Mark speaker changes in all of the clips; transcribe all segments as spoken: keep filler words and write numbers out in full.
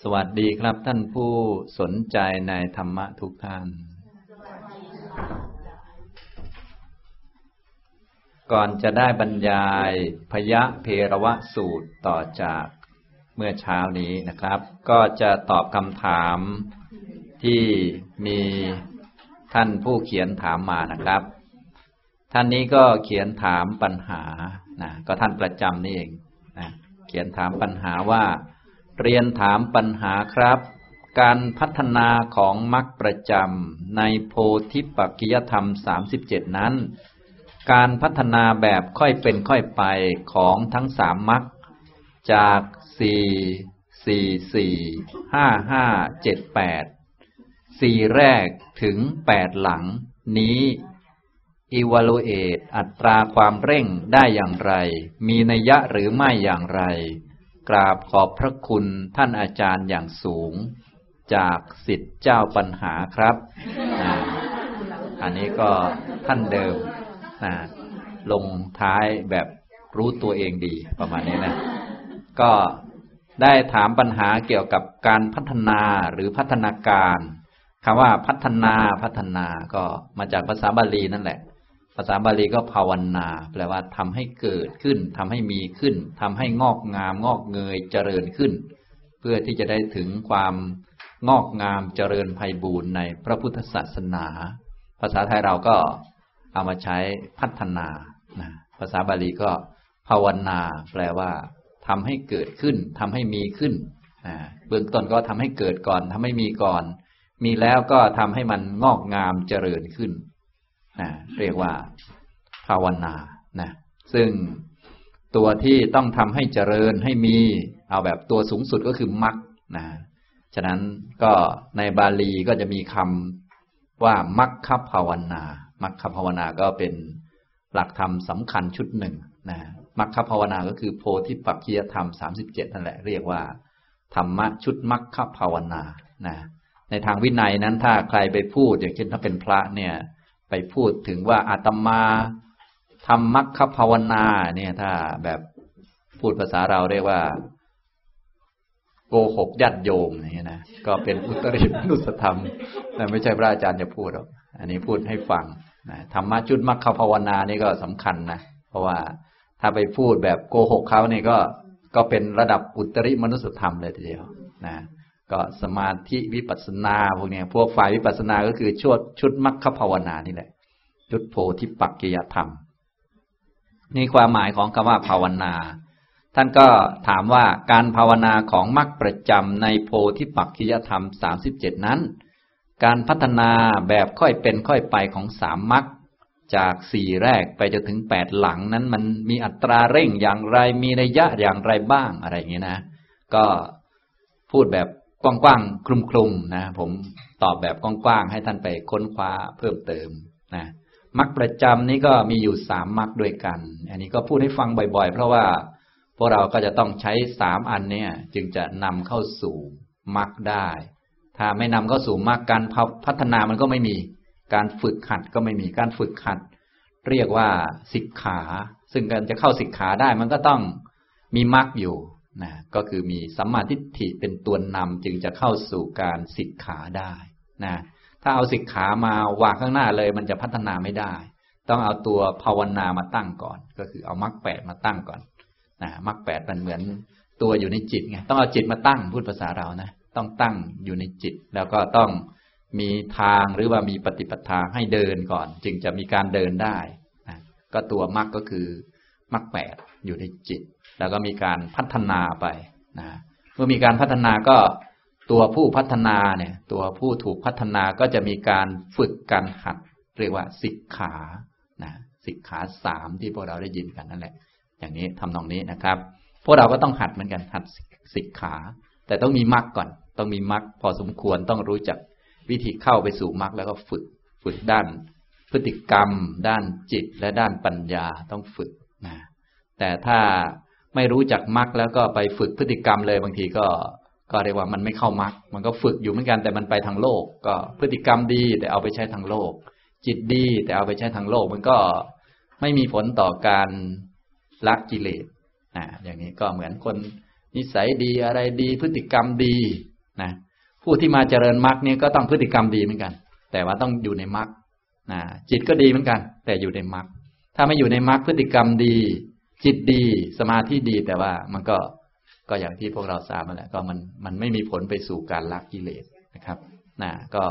Speaker 1: สวัสดีครับท่านผู้สนใจในธรรมะทุกท่านก่อนจะได้บรรยายพยะเพรวสูตรต่อจากเมื่อเช้านี้นะครับก็จะตอบคำถามที่มีท่านผู้เขียนถามมานะครับท่านนี้ก็เขียนถามปัญหานะก็ท่านประจำนี่เองนะเขียนถามปัญหาว่าเรียนถามปัญหาครับการพัฒนาของมรรคประจำในโพธิปักขิยธรรมสามสิบเจ็ดนั้นการพัฒนาแบบค่อยเป็นค่อยไปของทั้งสามมรรคจากสี่ สี่ สี่ ห้า ห้า เจ็ด แปดสี่แรกถึงแปดหลังนี้evaluate อัตราความเร่งได้อย่างไรมีนัยยะหรือไม่อย่างไรกราบขอบพระคุณท่านอาจารย์อย่างสูงจากศิษย์เจ้าปัญหาครับอ่าอันนี้ก็ท่านเดิมนะลงท้ายแบบรู้ตัวเองดีประมาณนี้นะก็ได้ถามปัญหาเกี่ยวกับการพัฒนาหรือพัฒนาการคำว่าพัฒนาพัฒนาก็มาจากภาษาบาลีนั่นแหละภาษาบาลีก็ภาวนาแปลว่าทำให้เกิดขึ้นทำให้มีขึ้นทำให้งอกงามงอกเงยเจริญขึ้นเพื่อที่จะได้ถึงความงอกงามเจริญไพบูรณ์ในพระพุทธศาสนาภาษาไทยเราก็เอามาใช้พัฒนานะภาษาบาลีก็ภาวนาแปลว่าทำให้เกิดขึ้นทำให้มีขึ้นนะเบื้องต้นก็ทำให้เกิดก่อนทำให้มีก่อนมีแล้วก็ทำให้มันงอกงามเจริญขึ้นนะเรียกว่าภาวนานะซึ่งตัวที่ต้องทำให้เจริญให้มีเอาแบบตัวสูงสุดก็คือมรรคนะฉะนั้นก็ในบาลีก็จะมีคำว่ามัคคภาวนามัคคภาวนาก็เป็นหลักธรรมสำคัญชุดหนึ่งนะมัคคภาวนาก็คือโพธิปักขิยธรรมสามสิบเจ็ดนั่นแหละเรียกว่าธรรมะชุดมัคคภาวนานะในทางวินัยนั้นถ้าใครไปพูดอย่างเช่นถ้าเป็นพระเนี่ยไปพูดถึงว่าอาตมาทำมัคคภาวนาเนี่ยถ้าแบบพูดภาษาเราเรียกว่าโกหกญาติโยมอย่างนี้นะก็เป็นอุตริมนุสธรรมแต่ไม่ใช่พระอาจารย์จะพูดหรอกอันนี้พูดให้ฟังนะธรรมะชุดมัคคภาวนานี่ก็สำคัญนะเพราะว่าถ้าไปพูดแบบโกหกเขานี่ก็ก็เป็นระดับอุตริมนุสธรรมเลยทีเดียวนะก็สมาธิวิปัสสนาพวกนี้พวกฝ่ายวิปัสสนาก็คือชุดชุดมรรคภาวนานี่แหละชุดโพธิปักขิยธรรมนี่ความหมายของคำว่าภาวนาท่านก็ถามว่าการภาวนาของมรรคประจำในโพธิปักขิยธรรมสามสิบเจ็ดนั้นการพัฒนาแบบค่อยเป็นค่อยไปของสามมรรคจากสี่แรกไปจนถึงแปดหลังนั้นมันมีอัตราเร่งอย่างไรมีนัยยะอย่างไรบ้างอะไรอย่างนี้นะก็พูดแบบกว้างๆคลุมๆนะผมตอบแบบกว้างๆให้ท่านไปค้นคว้าเพิ่มเติมนะมรรคประจำนี้ก็มีอยู่สามมรรคด้วยกันอันนี้ก็พูดให้ฟังบ่อยๆเพราะว่าพวกเราก็จะต้องใช้สามอันนี้จึงจะนำเข้าสู่มรรคได้ถ้าไม่นำเข้าสู่มรรคการพัฒนามันก็ไม่มีการฝึกหัดก็ไม่มีการฝึกหัดเรียกว่าสิกขาซึ่งการจะเข้าสิกขาได้มันก็ต้องมีมรรคอยู่นะก็คือมีสัมมาทิฏฐิเป็นตัวนำจึงจะเข้าสู่การสิกขาได้นะถ้าเอาสิกขามาวางข้างหน้าเลยมันจะพัฒนาไม่ได้ต้องเอาตัวภาวนามาตั้งก่อนก็คือเอามรรคแปดมาตั้งก่อนนะมรรคแปดมันเหมือนตัวอยู่ในจิตไงต้องเอาจิตมาตั้งพูดภาษาเรานะต้องตั้งอยู่ในจิตแล้วก็ต้องมีทางหรือว่ามีปฏิปทาให้เดินก่อนจึงจะมีการเดินได้นะก็ตัวมรรคก็คือมรรคแปดอยู่ในจิตแล้วก็มีการพัฒนาไปนะเมื่อมีการพัฒนาก็ตัวผู้พัฒนาเนี่ยตัวผู้ถูกพัฒนาก็จะมีการฝึกการหัดเรียกว่าสิกขานะสิกขาสามที่พวกเราได้ยินกันนั่นแหละอย่างนี้ทำนองนี้นะครับพวกเราก็ต้องหัดเหมือนกันหัดสิกขาแต่ต้องมีมรรคก่อนต้องมีมรรคพอสมควรต้องรู้จักวิธีเข้าไปสู่มรรคแล้วก็ฝึกฝึกด้านพฤติกรรมด้านจิตและด้านปัญญาต้องฝึกนะแต่ถ้าไม่รู้จักมรรคแล้วก็ไปฝึกพฤติกรรมเลยบางทีก็ก็เรียกว่ามันไม่เข้ามรรคมันก็ฝึกอยู่เหมือนกันแต่มันไปทางโลกก็พฤติกรรมดีแต่เอาไปใช้ทางโลกจิตดีแต่เอาไปใช้ทางโลกมันก็ไม่มีผลต่อการละกิเลสอ่าอย่างนี้ก็เหมือนคนนิสัยดีอะไรดีพฤติกรรมดีนะผู้ที่มาเจริญมรรคนี่ก็ต้องพฤติกรรมดีเหมือนกันแต่ว่าต้องอยู่ในมรรคนะจิตก็ดีเหมือนกันแต่อยู่ในมรรคถ้าไม่อยู่ในมรรคพฤติกรรมดีจิตดีสมาธิดีแต่ว่ามันก็ก็อย่างที่พวกเราทราบมาแล้วก็มันมันไม่มีผลไปสู่การละกิเลสนะครับนะก็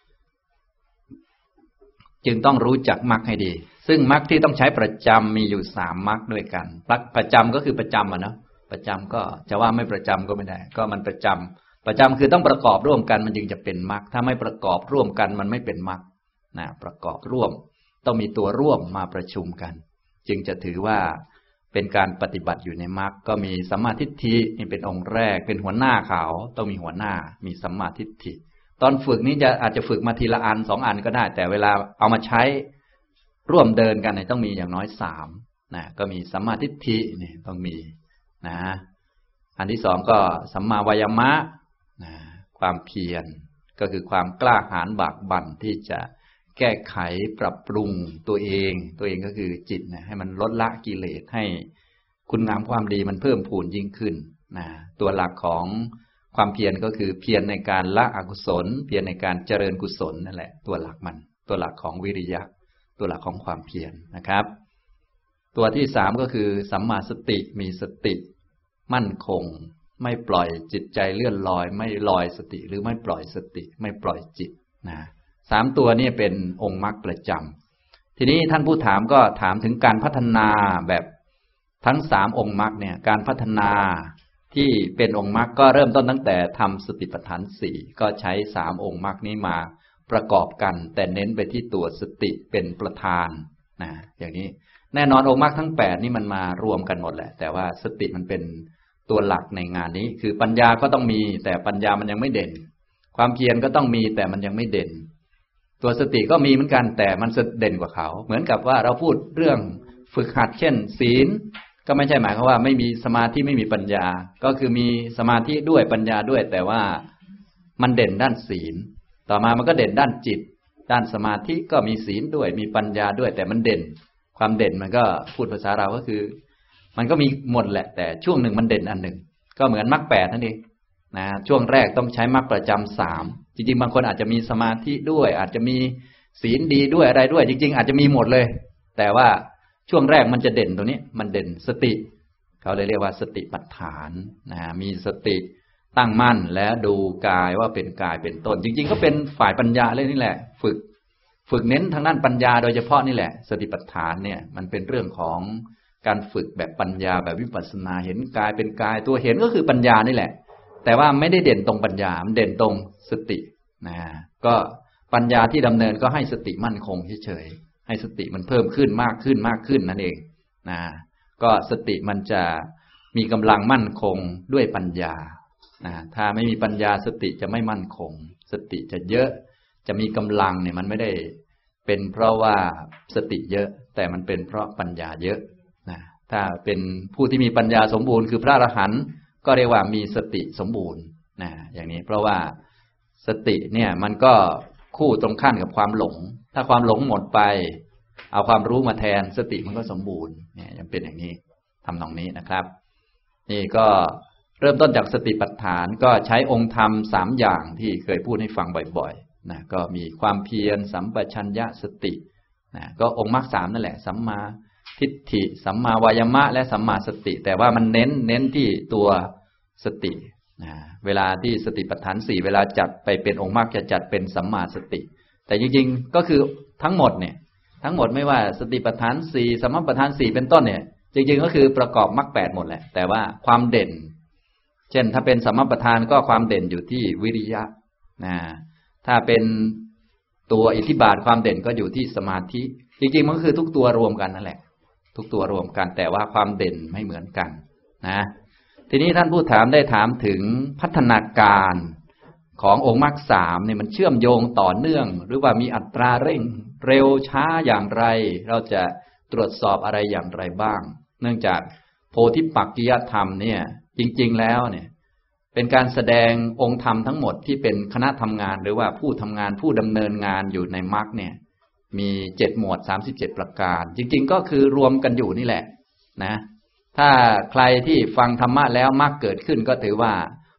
Speaker 1: จึงต้องรู้จักมรรคให้ดีซึ่งมรรคที่ต้องใช้ประจำมีอยู่สามมรรคด้วยกันประจำก็คือประจำอ่ะเนาะประจำก็จะว่าไม่ประจำก็ไม่ได้ก็มันประจำประจำคือต้องประกอบร่วมกันมันจึงจะเป็นมรรคถ้าไม่ประกอบร่วมกันมันไม่เป็นมรรคนะประกอบร่วมต้องมีตัวร่วมมาประชุมกันจึงจะถือว่าเป็นการปฏิบัติอยู่ในมรรคก็มีสัมมาทิฏฐินี่เป็นองค์แรกเป็นหัวหน้าเขาต้องมีหัวหน้ามีสัมมาทิฏฐิตอนฝึกนี้จะอาจจะฝึกมาทีละอันสองอันก็ได้แต่เวลาเอามาใช้ร่วมเดินกันเนี่ยต้องมีอย่างน้อยสามนะก็มีสัมมาทิฏฐินี่ต้องมีนะอันที่สองก็สัมมาวายามะนะความเพียรก็คือความกล้าหาญบากบั่นที่จะแก้ไขปรับปรุงตัวเองตัวเองก็คือจิตนะให้มันลดละกิเลสให้คุณงามความดีมันเพิ่มพูนยิ่งขึ้นนะตัวหลักของความเพียรก็คือเพียรในการละอกุศลเพียรในการเจริญกุศลนั่นแหละตัวหลักมันตัวหลักของวิริยะตัวหลักของความเพียรนะครับตัวที่สามก็คือสัมมาสติมีสติมั่นคงไม่ปล่อยจิตใจเลื่อนลอยไม่ลอยสติหรือไม่ปล่อยสติไม่ปล่อยจิตนะสามตัวนี้เป็นองค์มรรคประจำทีนี้ท่านผู้ถามก็ถามถึงการพัฒนาแบบทั้งสามองค์มรรคเนี่ยการพัฒนาที่เป็นองค์มรรคก็เริ่มต้นตั้งแต่ทำสติปัฏฐานสี่ก็ใช้สามองค์มรรคนี้มาประกอบกันแต่เน้นไปที่ตัวสติเป็นประธานนะอย่างนี้แน่นอนองค์มรรคทั้งแปดนี่มันมารวมกันหมดแหละแต่ว่าสติมันเป็นตัวหลักในงานนี้คือปัญญาก็ต้องมีแต่ปัญญามันยังไม่เด่นความเพียรก็ต้องมีแต่มันยังไม่เด่นตัวสติก็มีเหมือนกันแต่มันเด่นกว่าเขาเหมือนกับว่าเราพูดเรื่องฝึกหัดเช่นศีลก็ไม่ใช่หมายความว่าไม่มีสมาธิไม่มีปัญญาก็คือมีสมาธิด้วยปัญญาด้วยแต่ว่ามันเด่นด้านศีลต่อมามันก็เด่นด้านจิตด้านสมาธิก็มีศีลด้วยมีปัญญาด้วยแต่มันเด่นความเด่นมันก็พูดภาษาเราก็คือมันก็มีหมดแหละแต่ช่วงหนึ่งมันเด่นอันหนึ่งก็เหมือนมรรคแปดนั่นเองนะช่วงแรกต้องใช้มรรคประจำสามจริงๆบางคนอาจจะมีสมาธิด้วยอาจจะมีศีลดีด้วยอะไรด้วยจริงๆอาจจะมีหมดเลยแต่ว่าช่วงแรกมันจะเด่นตรงนี้มันเด่นสติเขาเลยเรียกว่าสติปัฏฐานนะมีสติตั้งมั่นและดูกายว่าเป็นกายเป็นต้นจริงๆก็เป็นฝ่ายปัญญาเลยนี่แหละฝึกฝึกเน้นทางด้านปัญญาโดยเฉพาะนี่แหละสติปัฏฐานเนี่ยมันเป็นเรื่องของการฝึกแบบปัญญาแบบวิปัสสนาเห็นกายเป็นกายตัวเห็นก็คือปัญญานี่แหละแต่ว่าไม่ได้เด่นตรงปัญญามันเด่นตรงสตินะก็ปัญญาที่ดำเนินก็ให้สติมั่นคงเฉยๆให้สติมันเพิ่มขึ้นมากขึ้นมากขึ้นนั่นเองนะก็สติมันจะมีกำลังมั่นคงด้วยปัญญานะถ้าไม่มีปัญญาสติจะไม่มั่นคงสติจะเยอะจะมีกำลังเนี่ยมันไม่ได้เป็นเพราะว่าสติเยอะแต่มันเป็นเพราะปัญญาเยอะนะถ้าเป็นผู้ที่มีปัญญาสมบูรณ์คือพระอรหันต์ก็เรียกว่ามีสติสมบูรณ์นะอย่างนี้เพราะว่าสติเนี่ยมันก็คู่ตรงข้ามกับความหลงถ้าความหลงหมดไปเอาความรู้มาแทนสติมันก็สมบูรณ์เนี่ยยังเป็นอย่างนี้ทำตรงนี้นะครับนี่ก็เริ่มต้นจากสติปัฏฐานก็ใช้องค์ธรรมสามอย่างที่เคยพูดให้ฟังบ่อยๆนะก็มีความเพียรสัมปชัญญะสตินะก็องค์มรรคสามนั่นแหละสัมมาทิฏฐิสัมมาวายามะและสัมมาสติแต่ว่ามันเน้นเน้นที่ตัวสตินะเวลาที่สติปัฏฐานสี่เวลาจัดไปเป็นองค์มรรคจะจัดเป็นสัมมาสติแต่จริงๆก็คือทั้งหมดเนี่ยทั้งหมดไม่ว่าสติปัฏฐานสี่สัมมาปัฏฐานสี่เป็นต้นเนี่ยจริงๆก็คือประกอบมรรคแปดหมดแหละแต่ว่าความเด่นเช่นถ้าเป็นสัมมาปัฏฐานก็ความเด่นอยู่ที่วิริยะนะถ้าเป็นตัวอิทธิบาทความเด่นก็อยู่ที่สมาธิจริงๆมันก็คือทุกตัวรวมกันนั่นแหละทุกตัวรวมกันแต่ว่าความเด่นไม่เหมือนกันนะทีนี้ท่านผู้ถามได้ถามถึงพัฒนาการขององค์มรรคสามเนี่ยมันเชื่อมโยงต่อเนื่องหรือว่ามีอัตราเร่งเร็วช้าอย่างไรเราจะตรวจสอบอะไรอย่างไรบ้างเนื่องจากโพธิปักขิยธรรมเนี่ยจริงๆแล้วเนี่ยเป็นการแสดงองค์ธรรมทั้งหมดที่เป็นคณะทำงานหรือว่าผู้ทำงานผู้ดำเนินงานอยู่ในมรรคเนี่ยมีเจ็ดหมวดสามสิบเจ็ดประการจริงๆก็คือรวมกันอยู่นี่แหละนะถ้าใครที่ฟังธรรมะแล้วมรรคเกิดขึ้นก็ถือว่า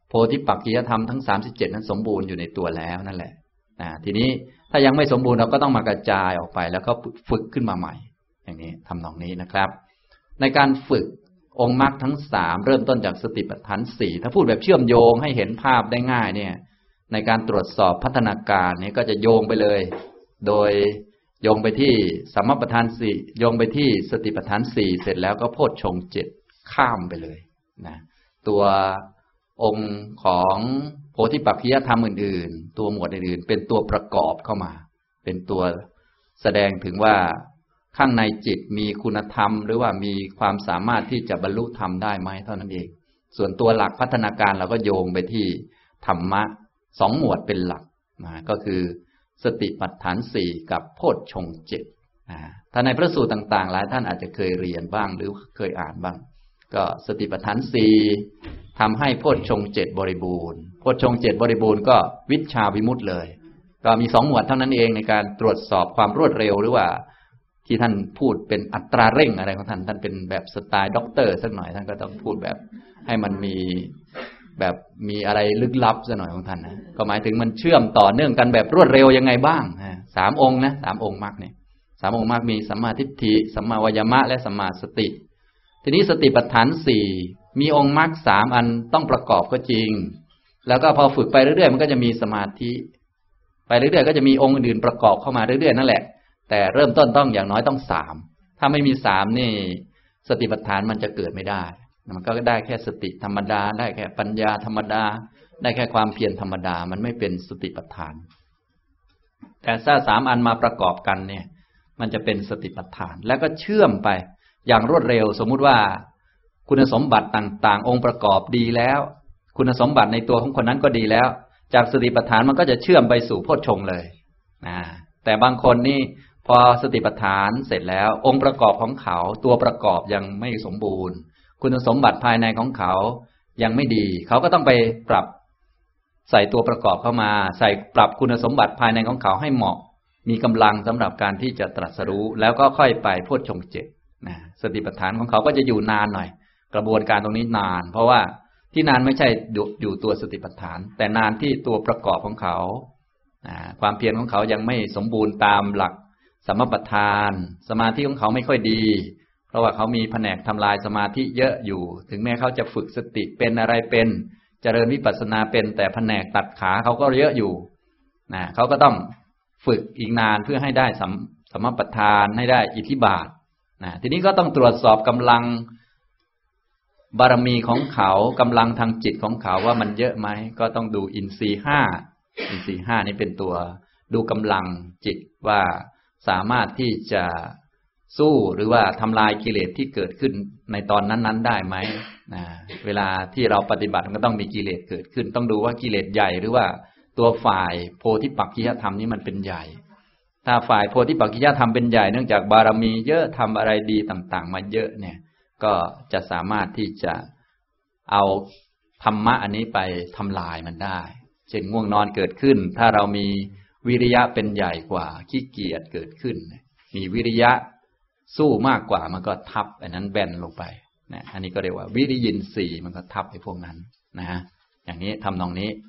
Speaker 1: โพธิปักขิยธรรมทั้งสามสิบเจ็ดนั้นสมบูรณ์อยู่ในตัวแล้วนั่นแหละนะทีนี้ถ้ายังไม่สมบูรณ์เราก็ต้องมากระจายออกไปแล้วก็ฝึกขึ้นมาใหม่อย่างนี้ทำนองนี้นะครับในการฝึกองค์มรรคทั้งสามเริ่มต้นจากสติปัฏฐานสี่ถ้าพูดแบบเชื่อมโยงให้เห็นภาพได้ง่ายเนี่ยในการตรวจสอบพัฒนาการเนี่ยก็จะโยงไปเลยโดยโยงไปที่สัมมาปัฏฐานสี่โยงไปที่สติปัฏฐานสี่เสร็จแล้วก็โพชฌงค์เจ็ดข้ามไปเลยนะตัวองค์ของโพธิปักขิยธรรมอื่นๆตัวหมวดอื่นๆเป็นตัวประกอบเข้ามาเป็นตัวแสดงถึงว่าข้างในจิตมีคุณธรรมหรือว่ามีความสามารถที่จะบรรลุธรรมได้ไหมเท่านั้นเองส่วนตัวหลักพัฒนาการเราก็โยงไปที่ธรรมะสองหมวดเป็นหลักนะก็คือสติปัฏฐานสี่กับโพชฌงค์เจ็ดนะถ้าในพระสูตรต่างๆหลายท่านอาจจะเคยเรียนบ้างหรือเคยอ่านบ้างก็สติปัฏฐานสี่ทำให้โพชฌงค์เจ็ดบริบูรณ์โพชฌงค์เจ็ดบริบูรณ์ก็วิชชาวิมุตติเลยก็มีสองหมวดเท่านั้นเองในการตรวจสอบความรวดเร็วหรือว่าที่ท่านพูดเป็นอัตราเร่งอะไรของท่านท่านเป็นแบบสไตล์ด็อกเตอร์สักหน่อยท่านก็ต้องพูดแบบให้มันมีแบบมีอะไรลึกลับสักหน่อยของท่านนะก็หมายถึงมันเชื่อมต่อเนื่องกันแบบรวดเร็วยังไงบ้างสามองค์นะสามองค์มรรคเนี่ยสามองค์มรรคมีสัมมาทิฏฐิสัมมาวายามะและสัมมาสติทีนี้สติปัฏฐานสี่มีองค์มรรคสามอันต้องประกอบก็จริงแล้วก็พอฝึกไปเรื่อยๆมันก็จะมีสมาธิไปเรื่อยๆก็จะมีองค์อื่นประกอบเข้ามาเรื่อยๆนั่นแหละแต่เริ่มต้นต้องอย่างน้อยต้องสามถ้าไม่มีสามนี่สติปัฏฐานมันจะเกิดไม่ได้มันก็ได้แค่สติธรรมดาได้แค่ปัญญาธรรมดาได้แค่ความเพียรธรรมดามันไม่เป็นสติปัฏฐานแต่ถ้าสามอันมาประกอบกันเนี่ยมันจะเป็นสติปัฏฐานแล้วก็เชื่อมไปอย่างรวดเร็วสมมุติว่าคุณสมบัติต่างๆองค์ประกอบดีแล้วคุณสมบัติในตัวของคนนั้นก็ดีแล้วจากสติปัฏฐานมันก็จะเชื่อมไปสู่โพชฌงค์เลยนะแต่บางคนนี่พอสติปัฏฐานเสร็จแล้วองค์ประกอบของเขาตัวประกอบยังไม่สมบูรณ์คุณสมบัติภายในของเขายังไม่ดีเขาก็ต้องไปปรับใส่ตัวประกอบเข้ามาใส่ปรับคุณสมบัติภายในของเขาให้เหมาะมีกำลังสำหรับการที่จะตรัสรู้แล้วก็ค่อยไปโพชฌงค์เจ็ดนะสติปัฏฐานของเขาก็จะอยู่นานหน่อยกระบวนการตรงนี้นานเพราะว่าที่นานไม่ใช่อยู่ตัวสติปัฏฐานแต่นานที่ตัวประกอบของเขาความเพียรของเขายังไม่สมบูรณ์ตามหลักสัมมาปัฏฐานสมาธิของเขาไม่ค่อยดีเพราะว่าเขามีแผนกทำลายสมาธิเยอะอยู่ถึงแม้เขาจะฝึกสติเป็นอะไรเป็นเจริญวิปัสสนาเป็นแต่แผนกตัดขาเขาก็เยอะอยู่นะเขาก็ต้องฝึกอีกนานเพื่อให้ได้สัมสัมมาปัฏฐานให้ได้อิทธิบาทนะทีนี้ก็ต้องตรวจสอบกำลังบารมีของเขากำลังทางจิตของเขาว่ามันเยอะไหมก็ต้องดูอินทรีย์ห้าอินทรีย์ห้านี้เป็นตัวดูกำลังจิตว่าสามารถที่จะสู้หรือว่าทำลายกิเลสที่เกิดขึ้นในตอนนั้นๆได้ไหมนะเวลาที่เราปฏิบัติมันก็ต้องมีกิเลสเกิดขึ้นต้องดูว่ากิเลสใหญ่หรือว่าตัวฝ่ายโพธิปักขิยธรรมนี้มันเป็นใหญ่ถ้าฝ่ายโพธิปักขิยธรรมเป็นใหญ่เนื่องจากบารมีเยอะทำอะไรดีต่างๆมาเยอะเนี่ยก็จะสามารถที่จะเอาธรรมะอันนี้ไปทำลายมันได้เช่นง่วงนอนเกิดขึ้นถ้าเรามีวิริยะเป็นใหญ่กว่าขี้เกียจเกิดขึ้นมีวิริยะสู้มากกว่ามันก็ทับอันนั้นแบนลงไปนะอันนี้ก็เรียกว่าวิริยินทรีย์มันก็ทับไอ้พวกนั้นนะฮะอย่างนี้ทำนองนี้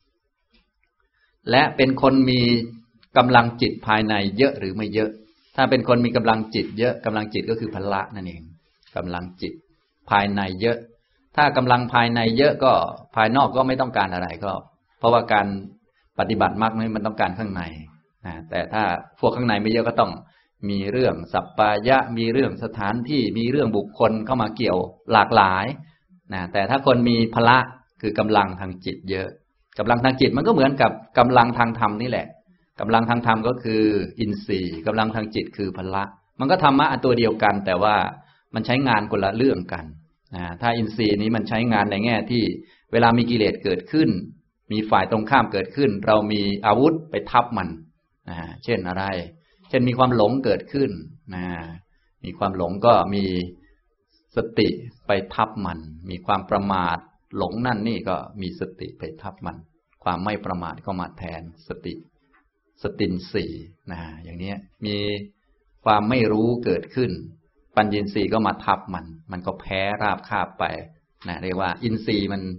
Speaker 1: และเป็นคนมีกำลังจิตภายในเยอะหรือไม่เยอะถ้าเป็นคนมีกำลังจิตเยอะกำลังจิตก็คือพละนั่นเองกำลังจิตภายในเยอะถ้ากำลังภายในเยอะก็ภายนอกก็ไม่ต้องการอะไรก็เพราะว่าการปฏิบัติมรรคนี้มันต้องการข้างในนะแต่ถ้าพวกข้างในไม่เยอะก็ต้องมีเรื่องสัปปายะมีเรื่องสถานที่มีเรื่องบุคคลเข้ามาเกี่ยวหลากหลายนะแต่ถ้าคนมีพละคือกำลังทางจิตเยอะกำลังทางจิตมันก็เหมือนกับกำลังทางธรรมนี่แหละกำลังทางธรรมก็คืออินทรีย์กำลังทางจิตคือพละมันก็ธรรมะตัวเดียวกันแต่ว่ามันใช้งานคนละเรื่องกันนะถ้าอินทรีย์นี้มันใช้งานในแง่ที่เวลามีกิเลสเกิดขึ้นมีฝ่ายตรงข้ามเกิดขึ้นเรามีอาวุธไปทับมันนะเช่นอะไรเช่นมีความหลงเกิดขึ้นนะมีความหลงก็มีสติไปทับมันมีความประมาทหลงนั่นนี่ก็มีสติไปทับมันความไม่ประมาทก็มาแทนสติสตินสี่นะอย่างนี้มีความไม่รู้เกิดขึ้นปัญญินทรีย์ก็มาทับมันมันก็แพ้ราบคาบไปนะเรียกว่าอินทรีย์มัน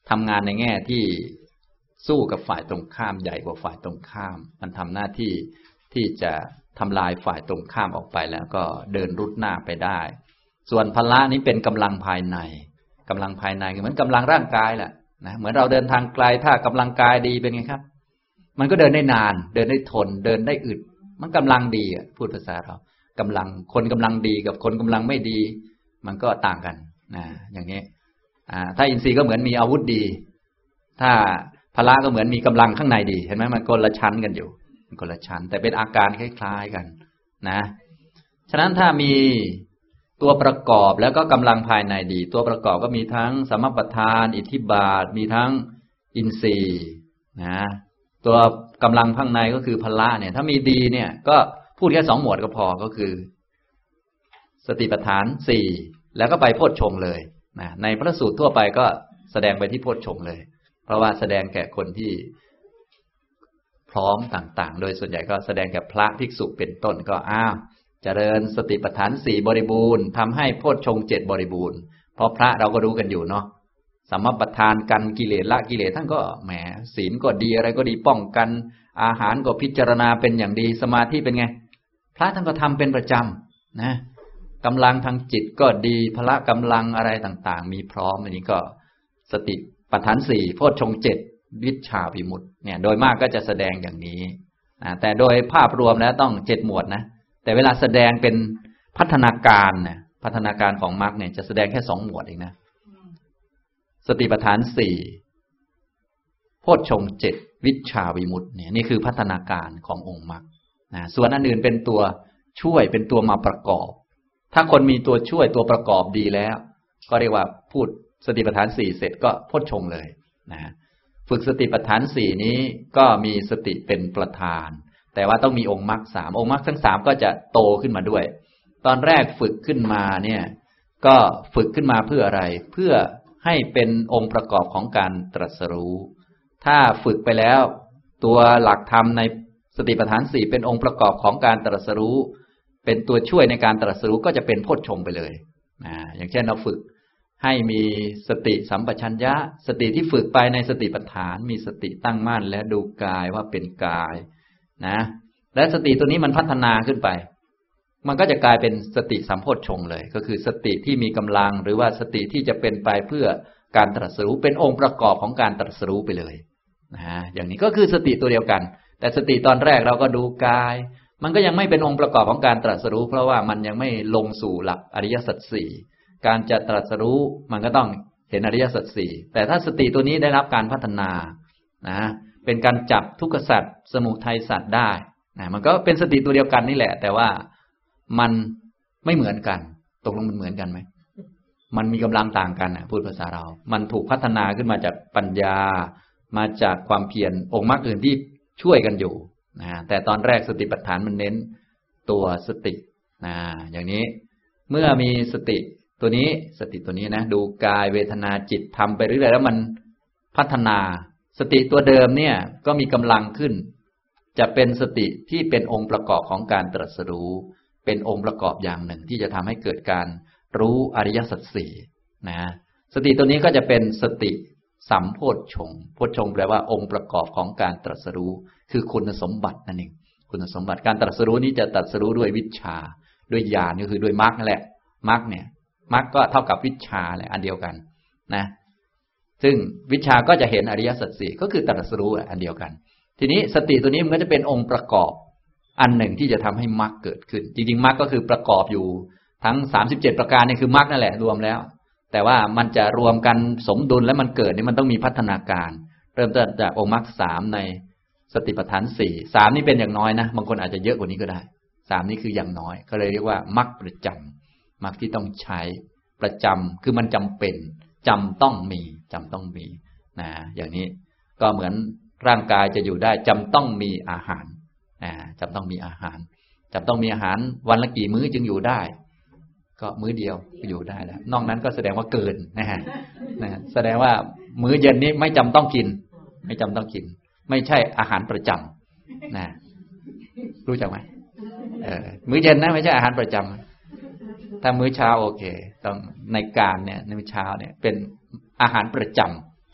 Speaker 1: ทำงานในแง่ที่สู้กับฝ่ายตรงข้ามใหญ่กว่าฝ่ายตรงข้ามมันทำหน้าที่ที่จะทำลายฝ่ายตรงข้ามออกไปแล้วก็เดินรุดหน้าไปได้ส่วนพละนี้เป็นกำลังภายในกำลังภายในเหมือนกำลังร่างกายแหละนะเหมือนเราเดินทางไกลถ้ากำลังกายดีเป็นไงครับมันก็เดินได้นานเดินได้ทนเดินได้อึดมันกำลังดีอ่ะพูดภาษาเรากำลังคนกำลังดีกับคนกำลังไม่ดีมันก็ต่างกันนะอย่างนี้อ่าถ้าอินทรีย์ก็เหมือนมีอาวุธดีถ้าพละก็เหมือนมีกำลังข้างในดีเห็นไหมมันคนละชั้นกันอยู่มันคนละชั้นแต่เป็นอาการคล้ายๆกันนะฉะนั้นถ้ามีตัวประกอบแล้วก็กำลังภายในดีตัวประกอบก็มีทั้งสัมมาประธานอิทธิบาทมีทั้งอินทรีย์นะตัวกำลังข้างในก็คือพละเนี่ยถ้ามีดีเนี่ยก็พูดแค่สองหมวดก็พอก็คือสติปัฏฐานสี่แล้วก็ไปโพชฌงค์เลยนะในพระสูตรทั่วไปก็แสดงไปที่โพชฌงค์เลยเพราะว่าแสดงแก่คนที่พร้อมต่างๆโดยส่วนใหญ่ก็แสดงแก่พระภิกษุเป็นต้นก็อ้าวเจริญสติปัฏฐานสี่บริบูรณ์ทำให้โพชฌงค์เจ็ดบริบูรณ์เพราะพระเราก็รู้กันอยู่เนาะสัมมาประธานกันกิเลสละกิเลสท่านก็แหมศีลก็ดีอะไรก็ดีป้องกันอาหารก็พิจารณาเป็นอย่างดีสมาธิเป็นไงพระท่านก็ทำเป็นประจำนะกำลังทางจิตก็ดีพละกำลังอะไรต่างๆมีพร้อมอันนี้ก็สติปัฏฐานสี่โพชฌงค์เจ็ดวิชชาวิมุตติเนี่ยโดยมากก็จะแสดงอย่างนี้แต่โดยภาพรวมแล้วต้องเจ็ดหมวดนะแต่เวลาแสดงเป็นพัฒนาการเนี่ยพัฒนาการของมรรคเนี่ยจะแสดงแค่สองหมวดเองนะสติปัฏฐานสี่โพชฌงค์เจ็ดวิชชาวิมุตติเนี่ยนี่คือพัฒนาการขององค์มรรคนะส่วนอันอื่นเป็นตัวช่วยเป็นตัวมาประกอบถ้าคนมีตัวช่วยตัวประกอบดีแล้วก็เรียกว่าพูดสติปัฏฐานสี่เสร็จก็โพชฌงค์เลยนะฝึกสติปัฏฐานสี่นี้ก็มีสติเป็นประธานแต่ว่าต้องมีองค์มรรคสามองค์มรรคทั้งสามก็จะโตขึ้นมาด้วยตอนแรกฝึกขึ้นมาเนี่ยก็ฝึกขึ้นมาเพื่ออะไรเพื่อให้เป็นองค์ประกอบของการตรัสรู้ถ้าฝึกไปแล้วตัวหลักธรรมในสติปัฏฐานสี่เป็นองค์ประกอบของการตรัสรู้เป็นตัวช่วยในการตรัสรู้ก็จะเป็นโพชฌงค์ไปเลยนะอย่างเช่นเราฝึกให้มีสติสัมปชัญญะสติที่ฝึกไปในสติปัฏฐานมีสติตั้งมั่นและดูกายว่าเป็นกายนะและสติตัวนี้มันพัฒนาขึ้นไปมันก็จะกลายเป็นสติสัมโพชฌงค์เลยก็คือสติที่มีกำลังหรือว่าสติที่จะเป็นไปเพื่อการตรัสรู้เป็นองค์ประกอบของการตรัสรู้ไปเลยนะอย่างนี้ก็คือสติตัวเดียวกันแต่สติตอนแรกเราก็ดูกายมันก็ยังไม่เป็นองค์ประกอบของการตรัสรู้เพราะว่ามันยังไม่ลงสู่หลักอริยสัจสี่การจะตรัสรู้มันก็ต้องเห็นอริยสัจสี่แต่ถ้าสติตัวนี้ได้รับการพัฒนานะเป็นการจับทุกขสัจสมุทัยสัจได้นะมันก็เป็นสติตัวเดียวกันนี่แหละแต่ว่ามันไม่เหมือนกันตกลงมันเหมือนกันไหมมันมีกำลังต่างกันนะพูดภาษาเรามันถูกพัฒนาขึ้นมาจากปัญญามาจากความเพียรองค์มรรคอื่นที่ช่วยกันอยู่นะแต่ตอนแรกสติปัฏฐานมันเน้นตัวสตินะอย่างนี้เมื่อมีสติตัวนี้สติตัวนี้นะดูกายเวทนาจิตทำไปเรื่อยๆแล้วมันพัฒนาสติตัวเดิมเนี่ยก็มีกำลังขึ้นจะเป็นสติที่เป็นองค์ประกอบของการตรัสรู้เป็นองค์ประกอบอย่างหนึ่งที่จะทำให้เกิดการรู้อริยสัจสี่นะสติตัวนี้ก็จะเป็นสติสัมโพชฌงค์โพชฌงค์แปลว่าองค์ประกอบของการตรัสรู้คือคุณสมบัตินั่นเองคุณสมบัติการตรัสรู้นี้จะตรัสรู้ด้วยวิชชาด้วยญาณก็คือด้วยมรรคนั่นแหละมรรคเนี่ยมรรคก็เท่ากับวิชชาแหละอันเดียวกันนะซึ่งวิชาก็จะเห็นอริยสัจสี่ก็คือตรัสรู้อันเดียวกันทีนี้สติตัวนี้มันก็จะเป็นองค์ประกอบอันหนึ่งที่จะทำให้มรรคเกิดขึ้นจริงๆมรรคก็คือประกอบอยู่ทั้งสามสิบเจ็ดประการนี่คือมรรคนั่นแหละรวมแล้วแต่ว่ามันจะรวมกันสมดุลและมันเกิดนี่มันต้องมีพัฒนาการเริ่มต้นจากองค์มรรคสามในสติปัฏฐานสี่สามนี่เป็นอย่างน้อยนะบางคนอาจจะเยอะกว่านี้ก็ได้สามนี่คืออย่างน้อยก็เลยเรียกว่ามรรคประจำมรรคที่ต้องใช้ประจำคือมันจำเป็นจำต้องมีจำต้องมีนะอย่างนี้ก็เหมือนร่างกายจะอยู่ได้จำต้องมีอาหารนะจำต้องมีอาหารจำต้องมีอาหารวันละกี่มื้อจึงอยู่ได้ก็มื้อเดียวก็อยู่ได้แล้วนอกนั้นก็แสดงว่าเกินนะฮะนะแสดงว่ามื้อเย็นนี้ไม่จำต้องกินไม่จำต้องกินไม่ใช่อาหารประจำนะรู้จักไหมเออมื้อเย็นนะไม่ใช่อาหารประจำถ้ามื้อเช้าโอเคต้องในการเนี่ยในมื้อเช้าเนี่ยเป็นอาหารประจ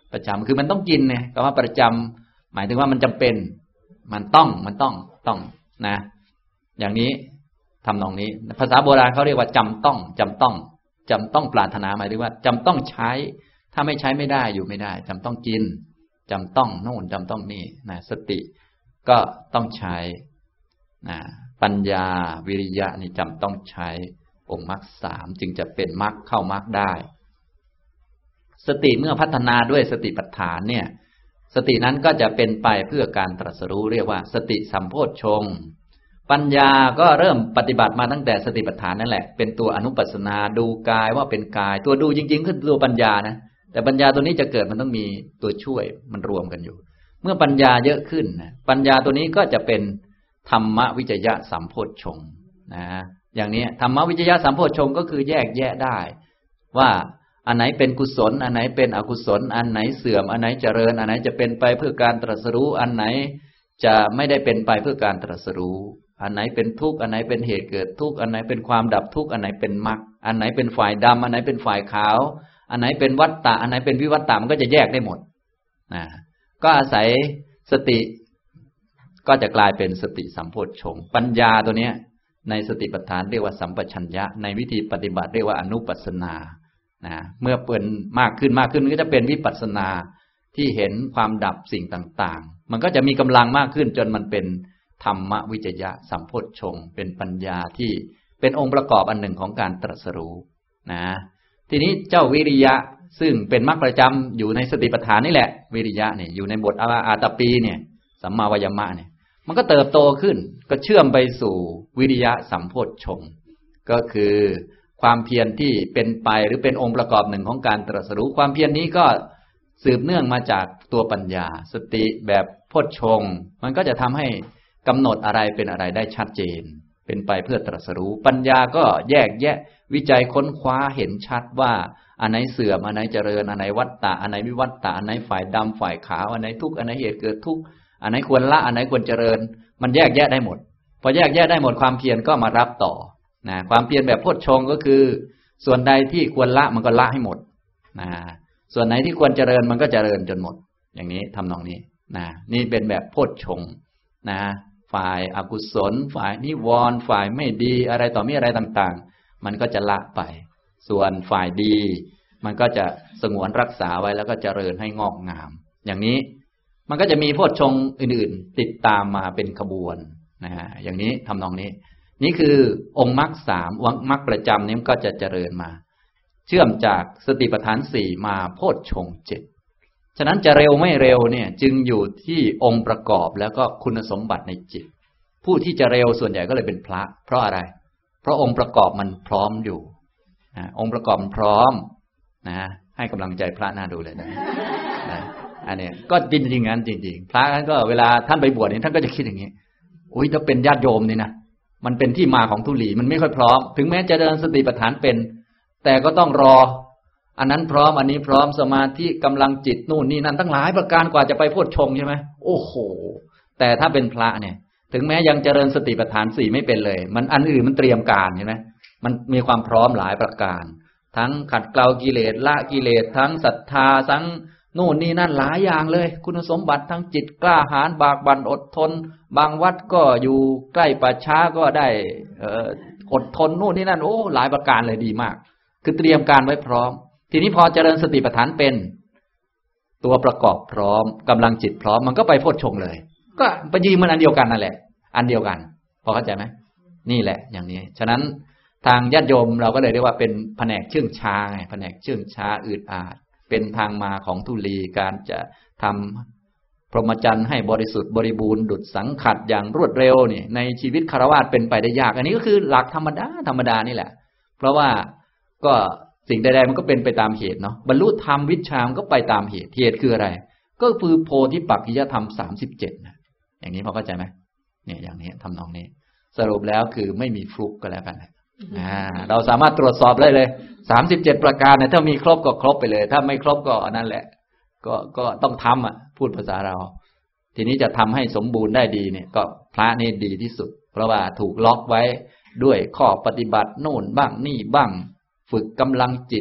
Speaker 1: ประจำคือมันต้องกินเนี่ยคำว่าประจำหมายถึงว่ามันจำเป็นมันต้องมันต้องต้องนะอย่างนี้ทำนองนี้ภาษาโบราณเขาเรียกว่าจำต้องจำต้องจำต้องปรารถนาหมายถึงว่าจำต้องใช้ถ้าไม่ใช้ไม่ได้อยู่ไม่ได้จำต้องกินจำต้องโน่นจำต้องนี่นะสติก็ต้องใช้นะปัญญาวิริยะนี่จำต้องใช้องค์มรรคสามจึงจะเป็นมรรคเข้ามรรคได้สติเมื่อพัฒนาด้วยสติปัฏฐานเนี่ยสตินั้นก็จะเป็นไปเพื่อการตรัสรู้เรียกว่าสติสัมโพชฌงค์ปัญญาก็เริ่มปฏิบัติมาตั้งแต่สติปัฏฐานนั่นแหละเป็นตัวอนุปัสสนาดูกายว่าเป็นกายตัวดูจริงๆคือตัวปัญญานะแต่ปัญญาตัวนี้จะเกิดมันต้องมีตัวช่วยมันรวมกันอยู่เมื่อปัญญาเยอะขึ้นปัญญาตัวนี้ก็จะเป็นธรรมวิจยะสัมโพชฌงค์นะอย่างนี้ธรรมวิจยะสัมโพชฌงค์ก็คือแยกแยะได้ว่าอันไหนเป็นกุศลอันไหนเป็นอกุศลอันไหนเสื่อมอันไหนเจริญอันไหนจะเป็นไปเพื่อการตรัสรู้อันไหนจะไม่ได้เป็นไปเพื่อการตรัสรู้อันไหนเป็นทุกข์อันไหนเป็นเหตุเกิดทุกข์อันไหนเป็นความดับทุกข์อันไหนเป็นมรรคอันไหนเป็นฝ่ายดำอันไหนเป็นฝ่ายขาวอันไหนเป็นวัฏฏะอันไหนเป็นวิวัฏฏะมันก็จะแยกได้หมดนะก็อาศัยสติก็จะกลายเป็นสติสัมโพชฌงค์ปัญญาตัวเนี้ยในสติปัฏฐานเรียกว่าสัมปชัญญะในวิธีปฏิบัติเรียกว่าอนุปัสสนานะเมื่อเป็นมากขึ้นมากขึ้นมันก็จะเป็นวิปัสสนาที่เห็นความดับสิ่งต่างๆมันก็จะมีกำลังมากขึ้นจนมันเป็นธรรมวิจยะสัมโพชฌงค์เป็นปัญญาที่เป็นองค์ประกอบอันหนึ่งของการตรัสรู้นะทีนี้เจ้าวิริยะซึ่งเป็นมรรคประจำอยู่ในสติปัฏฐานนี่แหละวิริยะเนี่ยอยู่ในบทอาตปีเนี่ยสัมมาวายามะเนี่ยมันก็เติบโตขึ้นก็เชื่อมไปสู่วิริยะสัมโพชฌงค์ก็คือความเพียรที่เป็นไปหรือเป็นองค์ประกอบหนึ่งของการตรัสรู้ความเพียรนี้ก็สืบเนื่องมาจากตัวปัญญาสติแบบโพชฌงค์มันก็จะทำให้กำหนดอะไรเป็นอะไรได้ชัดเจนเป็นไปเพื่อตรัสรู้ปัญญาก็แยกแยะวิจัยค้นคว้าเห็นชัดว่าอันไหนเสื่อมอันไหนเจริญอันไหนวัฏฏะอันไหนวิวัฏฏะอันไหนฝ่ายดำฝ่ายขาวอันไหนทุกข์อันไหนเหตุเกิดทุกข์อันไหนควรละอันไหนควรเจริญมันแยกแยะได้หมดพอแยกแยะได้หมดความเพียรก็มารับต่อนะความเพียรแบบโพชฌงค์ก็คือส่วนใดที่ควรละมันก็ละให้หมดนะส่วนไหนที่ควรเจริญมันก็เจริญจนหมดอย่างนี้ทำนองนี้นะนี่เป็นแบบโพชฌงค์นะฝ่ายอกุศลฝ่ายนิวรณ์ฝ่ายไม่ดีอะไรต่อมีอะไรต่างๆมันก็จะละไปส่วนฝ่ายดีมันก็จะสงวนรักษาไว้แล้วก็เจริญให้งอกงามอย่างนี้มันก็จะมีโพชฌงค์อื่นๆติดตามมาเป็นขบวนนะอย่างนี้ทำนองนี้นี่คือองค์มรรคสามมรรคประจำนี้มันก็จะเจริญมาเชื่อมจากสติปัฏฐานสี่มาโพชฌงค์เจ็ดฉะนั้นจะเร็วไม่เร็วเนี่ยจึงอยู่ที่องค์ประกอบแล้วก็คุณสมบัติในจิตผู้ที่จะเร็วส่วนใหญ่ก็เลยเป็นพระเพราะอะไรเพราะองค์ประกอบมันพร้อมอยู่นะองค์ประกอบมันพร้อมนะให้กำลังใจพระน่าดูเลยนะนะอันนี้ก็จริงจริงงั้นจริงๆพระท่านก็เวลาท่านไปบวชเนี่ยท่านก็จะคิดอย่างนี้อุ้ยถ้าเป็นญาติโยมนี่นะมันเป็นที่มาของทุลีมันไม่ค่อยพร้อมถึงแม้จะเดินสติปัฏฐานเป็นแต่ก็ต้องรออันนั้นพร้อมอันนี้พร้อมสมาธิกำลังจิตนู่นนี่นั่นตั้งหลายประการกว่าจะไปโพชฌงค์ใช่ไหมโอ้โหแต่ถ้าเป็นพระเนี่ยถึงแม้ยังเจริญสติปัฏฐานสี่ไม่เป็นเลยมันอันอื่นมันเตรียมการใช่ไหมมันมีความพร้อมหลายประการทั้งขัดเกลากิเลสละกิเลสทั้งศรัทธาทั้งนู่นนี่นั่นหลายอย่างเลยคุณสมบัติทั้งจิตกล้าหาญบากบั่นอดทนบางวัดก็อยู่ใกล้ป่าช้าก็ได้เอ่ออดทนนู่นนี่นั่นโอ้หลายประการเลยดีมากคือเตรียมการไว้พร้อมทีนี้พอเจริญสติปัฏฐานเป็นตัวประกอบพร้อมกำลังจิตพร้อมมันก็ไปโพชฌงค์เลยก็ไปยืมมันอันเดียวกันนั่นแหละอันเดียวกันพอเข้าใจไหมนี่แหละอย่างนี้ฉะนั้นทางญาติโยมเราก็เลยเรียกว่าเป็นแผนกเชื่องช้าไงแผนกเชื่องช้าอืดอาดเป็นทางมาของทุลีการจะทำพรหมจรรย์ให้บริสุทธิ์บริบูรณ์ดุจสังขัดอย่างรวดเร็วนี่ในชีวิตฆราวาสเป็นไปได้ยากอันนี้ก็คือหลักธรรมดาธรรมดานี่แหละเพราะว่าก็สิ่งใดๆมันก็เป็นไปตามเหตุเนาะบรรลุธรรมวิชามันก็ไปตามเหตุเหตุคืออะไรก็คือโพธิปักขิยธรรมสามสิบเจ็ดนะอย่างนี้พอเข้าใจไหมเนี่ยอย่างนี้ทำนองนี้สรุปแล้วคือไม่มีฟลุกก็แล้วกันอ่าเราสามารถตรวจสอบได้เลยสามสิบเจ็ดประการเนี่ยถ้ามีครบก็ครบไปเลยถ้าไม่ครบก็นั่นแหละก็ก็ต้องทำอ่ะพูดภาษาเราทีนี้จะทำให้สมบูรณ์ได้ดีเนี่ยก็พระนี่ดีที่สุดเพราะว่าถูกล็อกไว้ด้วยข้อปฏิบัติโน่นบ้างนี่บ้างฝึกกำลังจิต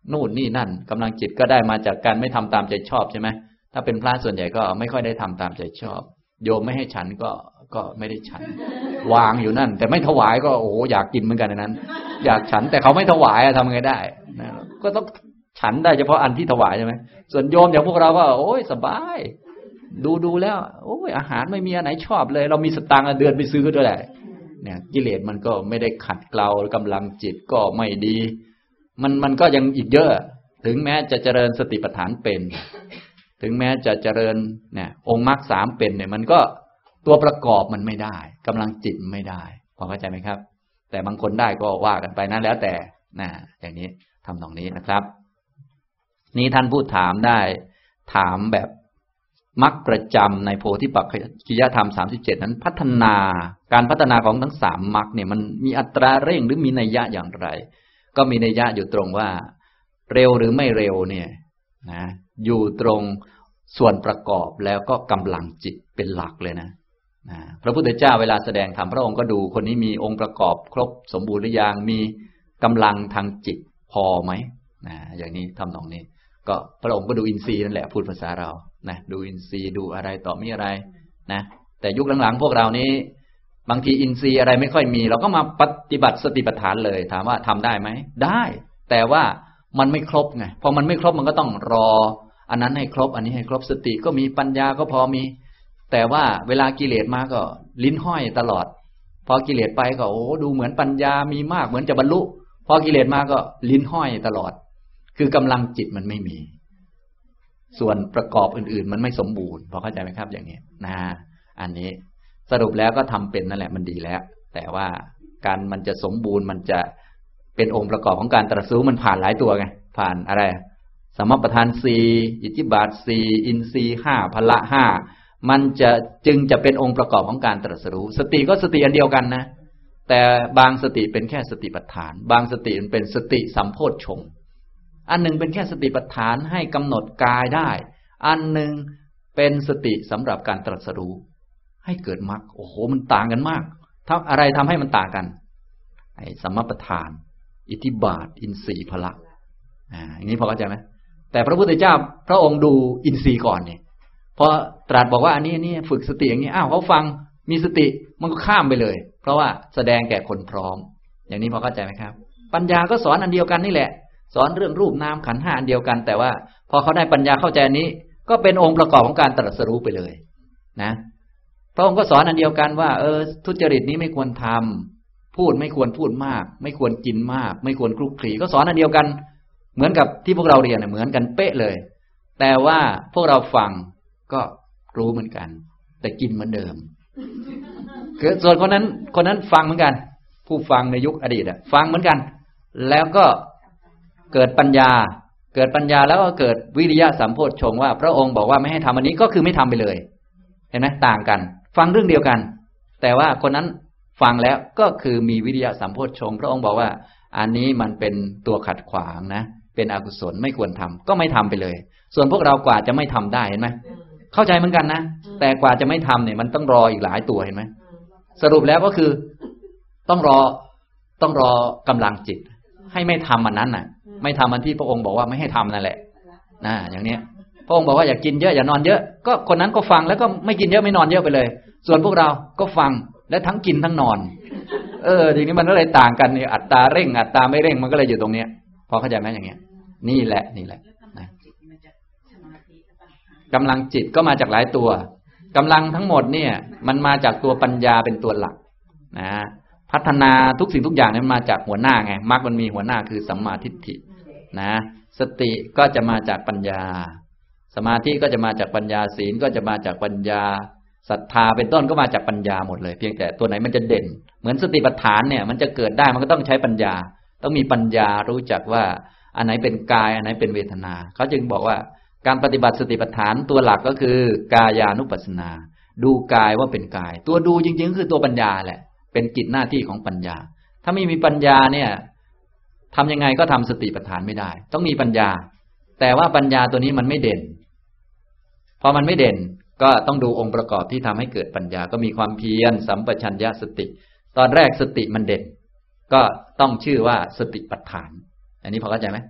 Speaker 1: นู่นนี่นั่นกำลังจิตก็ได้มาจากการไม่ทำตามใจชอบใช่ไหมถ้าเป็นพระส่วนใหญ่ก็ไม่ค่อยได้ทำตามใจชอบโยมไม่ให้ฉันก็ก็ไม่ได้ฉันวางอยู่นั่นแต่ไม่ถวายก็โอ้อยากกินเหมือนกันนั้นอยากฉันแต่เขาไม่ถวายทำไงได้นะก็ต้องฉันได้เฉพาะอันที่ถวายใช่ไหมส่วนโยมอย่างพวกเราก็โอ้ยสบายดูดูแล้วโอ้ยอาหารไม่มีอันไหนชอบเลยเรามีสตางค์เดือนไปซื้อก็ได้เนี่ยกิเลสมันก็ไม่ได้ขัดเกลากำลังจิตก็ไม่ดีมันมันก็ยังอีกเยอะถึงแม้จะเจริญสติปัฏฐานเป็นถึงแม้จะเจริญเนี่ยองค์มรรคสามเป็นเนี่ยมันก็ตัวประกอบมันไม่ได้กำลังจิตไม่ได้พอเข้าใจไหมครับแต่บางคนได้ก็ว่ากันไปนะแล้วแต่นะอย่างนี้ทำตรงนี้นะครับนี้ท่านผู้ถามได้ถามแบบมรรคประจำในโพธิปักขิยธรรมสามสิบเจ็ดนั้นพัฒนาการพัฒนาของทั้งสามมรรคเนี่ยมันมีอัตราเร่งหรือมีนัยยะอย่างไรก็มีนัยยะอยู่ตรงว่าเร็วหรือไม่เร็วเนี่ยนะอยู่ตรงส่วนประกอบแล้วก็กำลังจิตเป็นหลักเลยนะนะพระพุทธเจ้าเวลาแสดงธรรมพระองค์ก็ดูคนนี้มีองค์ประกอบครบสมบูรณ์หรือยังมีกำลังทางจิตพอไหมนะอย่างนี้ทำตรงนี้ก็พระองค์ก็ดูอินทรีย์นั่นแหละพูดภาษาเรานะดูอินทรีย์ดูอะไรต่อมีอะไรนะแต่ยุคหลังๆพวกเรานี้บางทีอินทรีย์อะไรไม่ค่อยมีเราก็มาปฏิบัติสติปัฏฐานเลยถามว่าทำได้ไหมได้แต่ว่ามันไม่ครบไงพอมันไม่ครบมันก็ต้องรออันนั้นให้ครบอันนี้ให้ครบสติก็มีปัญญาก็พอมีแต่ว่าเวลากิเลสมาก็ลิ้นห้อยตลอดพอกิเลสไปก็โอ้ดูเหมือนปัญญามีมากเหมือนจะบรรลุพอกิเลสมาก็ลิ้นห้อยตลอดคือกำลังจิตมันไม่มีส่วนประกอบอื่นๆมันไม่สมบูรณ์พอเข้าใจไหมครับอย่างนี้นะอันนี้สรุปแล้วก็ทำเป็นนั่นแหละมันดีแล้วแต่ว่าการมันจะสมบูรณ์มันจะเป็นองค์ประกอบของการตรัสรู้มันผ่านหลายตัวไงผ่านอะไรสมปทานสี่อิทธิบาทสี่อินทรีย์ห้าพละห้ามันจะจึงจะเป็นองค์ประกอบของการตรัสรู้สติก็สติอันเดียวกันนะแต่บางสติเป็นแค่สติปัฏฐานบางสติมันเป็นสติสัมโพชฌงค์อันหนึ่งเป็นแค่สติปัฏฐานให้กำหนดกายได้อันหนึ่งเป็นสติสำหรับการตรัสรู้ให้เกิดมรรคโอ้โหมันต่างกันมากถ้าอะไรทำให้มันต่างกันไอ้สัมมาประธานอิทธิบาทอินทรีย์พละอ่าอย่างนี้พอเข้าใจไหมแต่พระพุทธเจ้าพระองค์ดูอินทรีย์ก่อนเนี่ยพอตรัสบอกว่าอันนี้นี่ฝึกสติอย่างนี้อ้าวเขาฟังมีสติมันก็ข้ามไปเลยเพราะว่าแสดงแก่คนพร้อมอย่างนี้พอเข้าใจไหมครับปัญญาก็สอนอันเดียวกันนี่แหละสอนเรื่องรูปนามขันธ์ห้าอันเดียวกันแต่ว่าพอเขาได้ปัญญาเข้าใจอันนี้ก็เป็นองค์ประกอบของการตรัสรู้ไปเลยนะพระองค์ก็สอนอันเดียวกันว่าเออทุจริตนี้ไม่ควรทำพูดไม่ควรพูดมากไม่ควรกินมากไม่ควรคลุกคลีก็สอนอันเดียวกันเหมือนกับที่พวกเราเรียนเหมือนกันเป๊ะเลยแต่ว่าพวกเราฟังก็รู้เหมือนกันแต่กินเหมือนเดิมคือส่วนคนนั้นคนนั้นฟังเหมือนกันผู้ฟังในยุคอดีตอะฟังเหมือนกันแล้วก็เกิดปัญญาเกิดปัญญาแล้วก็เกิดวิริยะสัมโพชฌงค์ว่าพระองค์บอกว่าไม่ให้ทำอันนี้ก็คือไม่ทำไปเลยเห็นไหมต่างกันฟังเรื่องเดียวกันแต่ว่าคนนั้นฟังแล้วก็คือมีวิริยะสัมโพชฌงค์พระองค์บอกว่าอันนี้มันเป็นตัวขัดขวางนะเป็นอกุศลไม่ควรทำก็ไม่ทำไปเลยส่วนพวกเรากว่าจะไม่ทำได้เห็นไหมเข้าใจเหมือนกันนะแต่กว่าจะไม่ทำเนี่ยมันต้องรออีกหลายตัวเห็นไหมสรุปแล้วก็คือต้องรอต้องรอกำลังจิตให้ไม่ทำอันนั้นน่ะไม่ทำอันที่พระองค์บอกว่าไม่ให้ทำนั่นแหละนะอย่างเนี้ยพระองค์บอกว่าอย่ากินเยอะอย่านอนเยอะก็คนนั้นก็ฟังแล้วก็ไม่กินเยอะไม่นอนเยอะไปเลยส่วนพวกเราก็ฟังและทั้งกินทั้งนอนเออทีนี้มันก็เลยต่างกันนี่อัตราเร่งอัตราไม่เร่งมันก็เลยอยู่ตรงเนี้ยพอเข้าใจไหมอย่างเงี้ยนี่แหละนี่แหละนะกำลังจิตก็มาจากหลายตัวกำลังทั้งหมดเนี่ยมันมาจากตัวปัญญาเป็นตัวหลักนะพัฒนาทุกสิ่งทุกอย่างนั้นมาจากหัวหน้าไงมรรคมันมีหัวหน้าคือสัมมาทิฏฐินะสติก็จะมาจากปัญญาสมาธิก็จะมาจากปัญญาศีลก็จะมาจากปัญญาศรัทธาเป็นต้นก็มาจากปัญญาหมดเลยเพียงแต่ตัวไหนมันจะเด่นเหมือนสติปัฏฐานเนี่ยมันจะเกิดได้มันก็ต้องใช้ปัญญาต้องมีปัญญารู้จักว่าอันไหนเป็นกายอันไหนเป็นเวทนาเขาจึงบอกว่าการปฏิบัติสติปัฏฐานตัวหลักก็คือกายานุปัสสนาดูกายว่าเป็นกายตัวดูจริงๆก็คือตัวปัญญาแหละเป็นกิจหน้าที่ของปัญญาถ้าไม่มีปัญญาเนี่ยทำยังไงก็ทำสติปัฏฐานไม่ได้ต้องมีปัญญาแต่ว่าปัญญาตัวนี้มันไม่เด่นพอมันไม่เด่นก็ต้องดูองค์ประกอบที่ทำให้เกิดปัญญาก็มีความเพียรสัมปชัญญะสติตอนแรกสติมันเด่นก็ต้องชื่อว่าสติปัฏฐานอันนี้พอเข้าใจไหม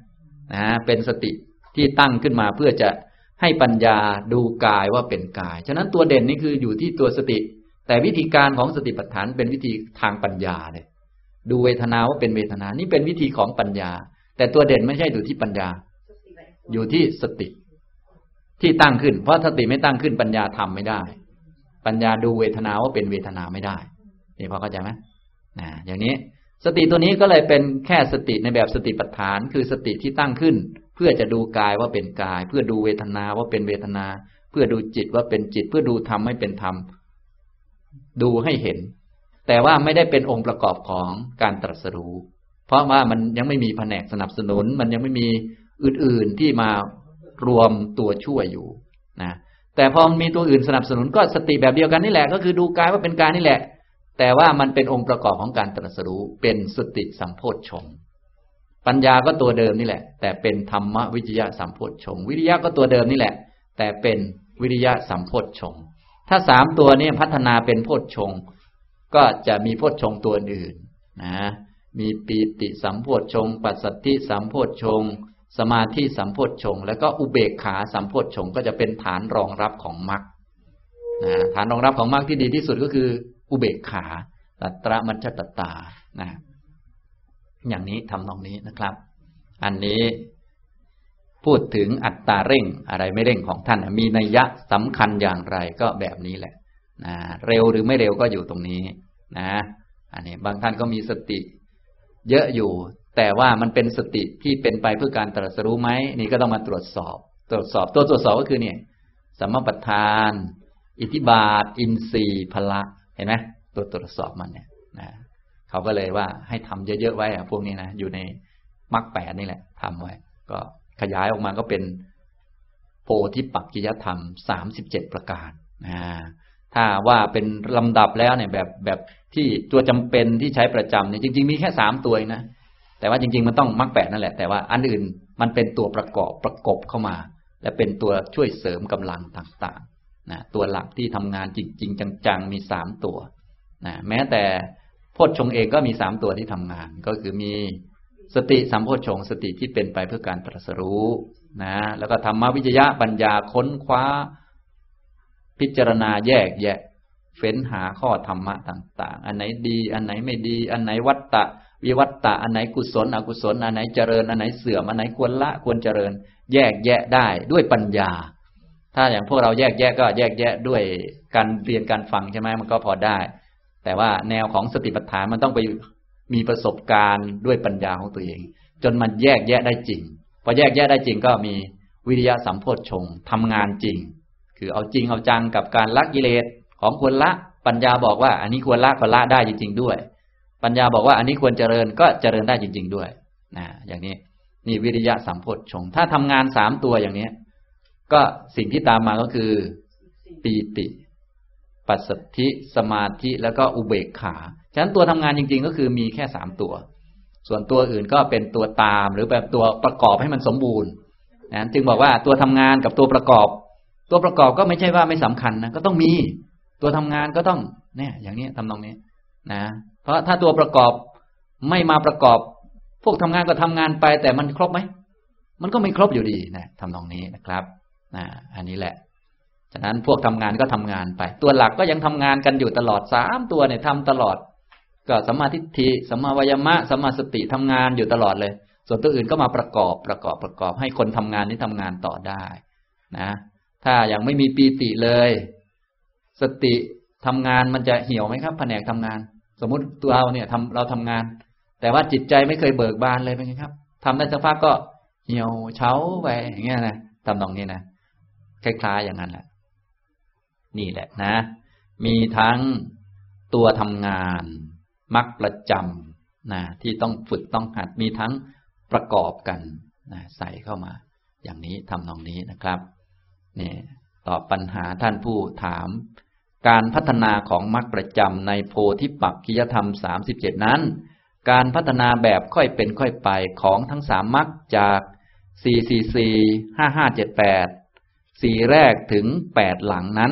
Speaker 1: นะเป็นสติที่ตั้งขึ้นมาเพื่อจะให้ปัญญาดูกายว่าเป็นกายฉะนั้นตัวเด่นนี่คืออยู่ที่ตัวสติแต่วิธีการของสติปัฏฐานเป็นวิธีทางปัญญาเลยดูเวทนาว่าเป็นเวทนานี่เป็นวิธีของปัญญาแต่ตัวเด่นไม่ใช่อยู่ที่ปัญญาอยู่ที่สติที่ตั้งขึ้นเพราะสติไม่ตั้งขึ้นปัญญาทำไม่ได้ปัญญาดูเวทนาว่าเป็นเวทนาไม่ได้นี่พอเข้าใจไหมนะอย่างนี้สติตัวนี้ก็เลยเป็นแค่สติในแบบสติปัฏฐานคือสติที่ตั้งขึ้นเพื่อจะดูกายว่าเป็นกายเพื่อดูเวทนาว่าเป็นเวทนาเพื่อดูจิตว่าเป็นจิตเพื่อดูธรรมให้เป็นธรรมดูให้เห็นแต่ว่าไม่ได้เป็นองค์ประกอบของการตรัสรู้เพราะว่ามันยังไม่มีแผนกสนับสนุนมันยังไม่มีอื่นๆที่มารวมตัวช่วยอยู่นะแต่พอมันมีตัวอื่นสนับสนุนก็สติแบบเดียวกันนี่แหละก็คือดูกายว่าเป็นกายนี่แหละแต่ว่ามันเป็นองค์ประกอบของการตรัสรู้เป็นสติสัมโพชฌงค์ปัญญาก็ตัวเดิมนี่แหละแต่เป็นธรรมวิจยะสัมโพชฌงค์วิริยะก็ตัวเดิมนี่แหละแต่เป็นวิริยะสัมโพชฌงค์ถ้าสามตัวนี้พัฒนาเป็นโพชฌงค์ก็จะมีโพชฌงค์ตัวอื่นนะมีปีติสัมโพชฌงค์ปัสสัทธิสัมโพชฌงค์สมาธิสัมโพชฌงค์แล้วก็อุเบกขาสัมโพชฌงค์ก็จะเป็นฐานรองรับของมรรคนะฐานรองรับของมรรคที่ดีที่สุดก็คืออุเบกขาตัตระมัชฌัตตานะอย่างนี้ทำนองนี้นะครับอันนี้พูดถึงอัตตาเร่งอะไรไม่เร่งของท่านมีนัยยะสำคัญอย่างไรก็แบบนี้แหละนะเร็วหรือไม่เร็วก็อยู่ตรงนี้นะอันนี้บางท่านก็มีสติเยอะอยู่แต่ว่ามันเป็นสติที่เป็นไปเพื่อการตรัสรู้ไหมนี่ก็ต้องมาตรวจสอบตรวจสอบตัวตรวจสอบก็คือเนี่ยสัมมาปัฏฐานอิทธิบาทอินทรีย์พละเห็นไหมตัวตรวจสอบมันเนี่ยนะเขาก็เลยว่าให้ทำเยอะๆไว้อะพวกนี้นะอยู่ในมรรคแปดนี่แหละทำไว้ก็ขยายออกมาก็เป็นโพธิปักขิยธรรมสามสิบเจ็ดประการนะถ้าว่าเป็นลำดับแล้วเนี่ยแบบแบบที่ตัวจำเป็นที่ใช้ประจำเนี่ยจริงๆมีแค่สามตัวเองนะแต่ว่าจริงๆมันต้องมรรคแปดนั่นแหละแต่ว่าอันอื่นมันเป็นตัวประกอบประกบเข้ามาและเป็นตัวช่วยเสริมกำลังต่างๆนะตัวหลักที่ทำงานจริงๆจังๆมีสามตัวนะแม้แต่โพชฌงค์เองก็มีสามตัวที่ทำงานก็คือมีสติสัมโพชฌงค์สติที่เป็นไปเพื่อการตรัสรู้นะแล้วก็ธรรมวิจยะปัญญาค้นคว้าพิจารณาแยกแยะเฟ้นหาข้อธรรมะต่างๆอันไหนดีอันไหนไม่ดีอันไหนวัตตะวิวัตตะอันไหนกุศลอกุศลอันไหนเจริญอันไหนเสื่อมอันไหนควรละควรเจริญแยกแยะได้ด้วยปัญญาถ้าอย่างพวกเราแยกแยะก็แยกแยะด้วยการเรียนการฟังใช่ไหมมันก็พอได้แต่ว่าแนวของสติปัฏฐานมันต้องไปมีประสบการณ์ด้วยปัญญาของตัวเองจนมันแยกแยะได้จริงพอแยกแยะได้จริงก็มีวิริยะสัมโพชฌงค์ทำงานจริงคือเอาจริงเอาจังกับการละกิเลสของควรละปัญญาบอกว่าอันนี้ควรละก็ละได้จริงๆด้วยปัญญาบอกว่าอันนี้ควรเจริญก็เจริญได้จริงๆด้วยนะอย่างนี้นี่วิริยะสัมโพชฌงค์ถ้าทำงานสามตัวอย่างนี้ก็สิ่งที่ตามมาก็คือปีติปัสสัทธิสมาธิแล้วก็อุเบกขาฉะนั้นตัวทำงานจริงๆก็คือมีแค่สามตัวส่วนตัวอื่นก็เป็นตัวตามหรือแบบตัวประกอบให้มันสมบูรณ์นะจึงบอกว่าตัวทำงานกับตัวประกอบตัวประกอบก็ไม่ใช่ว่าไม่สำคัญนะก็ต้องมีตัวทำงานก็ต้องเนี่ยอย่างนี้ทำตรงนี้นะเพราะถ้าตัวประกอบไม่มาประกอบพวกทำงานก็ทำงานไปแต่มันครบไหมมันก็ไม่ครบอยู่ดีนะทำตรงนี้นะครับนะอันนี้แหละฉะนั้นพวกทำงานก็ทำงานไปตัวหลักก็ยังทำงานกันอยู่ตลอดสามตัวเนี่ยทำตลอดก็สัมมาทิฏฐิสัมมาวายามะสัมมาสติทำงานอยู่ตลอดเลยส่วนตัวอื่นก็มาประกอบประกอบประกอบให้คนทำงานนี้ทำงานต่อได้นะถ้ายังไม่มีปีติเลยสติทำงานมันจะเหี่ยวไหมครับแผนกทำงานสมมุติตัวเราเนี่ยทำเราทำงานแต่ว่าจิตใจไม่เคยเบิกบานเลยเป็นไงครับทำได้สักพักก็เหี่ยวเฉาไปอย่างเงี้ยนะทำตรงนี้นะคล้ายๆอย่างนั้นแหละนี่แหละนะมีทั้งตัวทำงานมรรคประจำนะที่ต้องฝึกต้องหัดมีทั้งประกอบกันนะใส่เข้ามาอย่างนี้ทำตรงนี้นะครับนี่ตอบปัญหาท่านผู้ถามการพัฒนาของมรรคประจำในโพธิปักขิยธรรมสามสิบเจ็ดนั้นการพัฒนาแบบค่อยเป็นค่อยไปของทั้งสามมรรคจากสี่ สี่ สี่ ห้า ห้า เจ็ด แปดสี่แรกถึงแปดหลังนั้น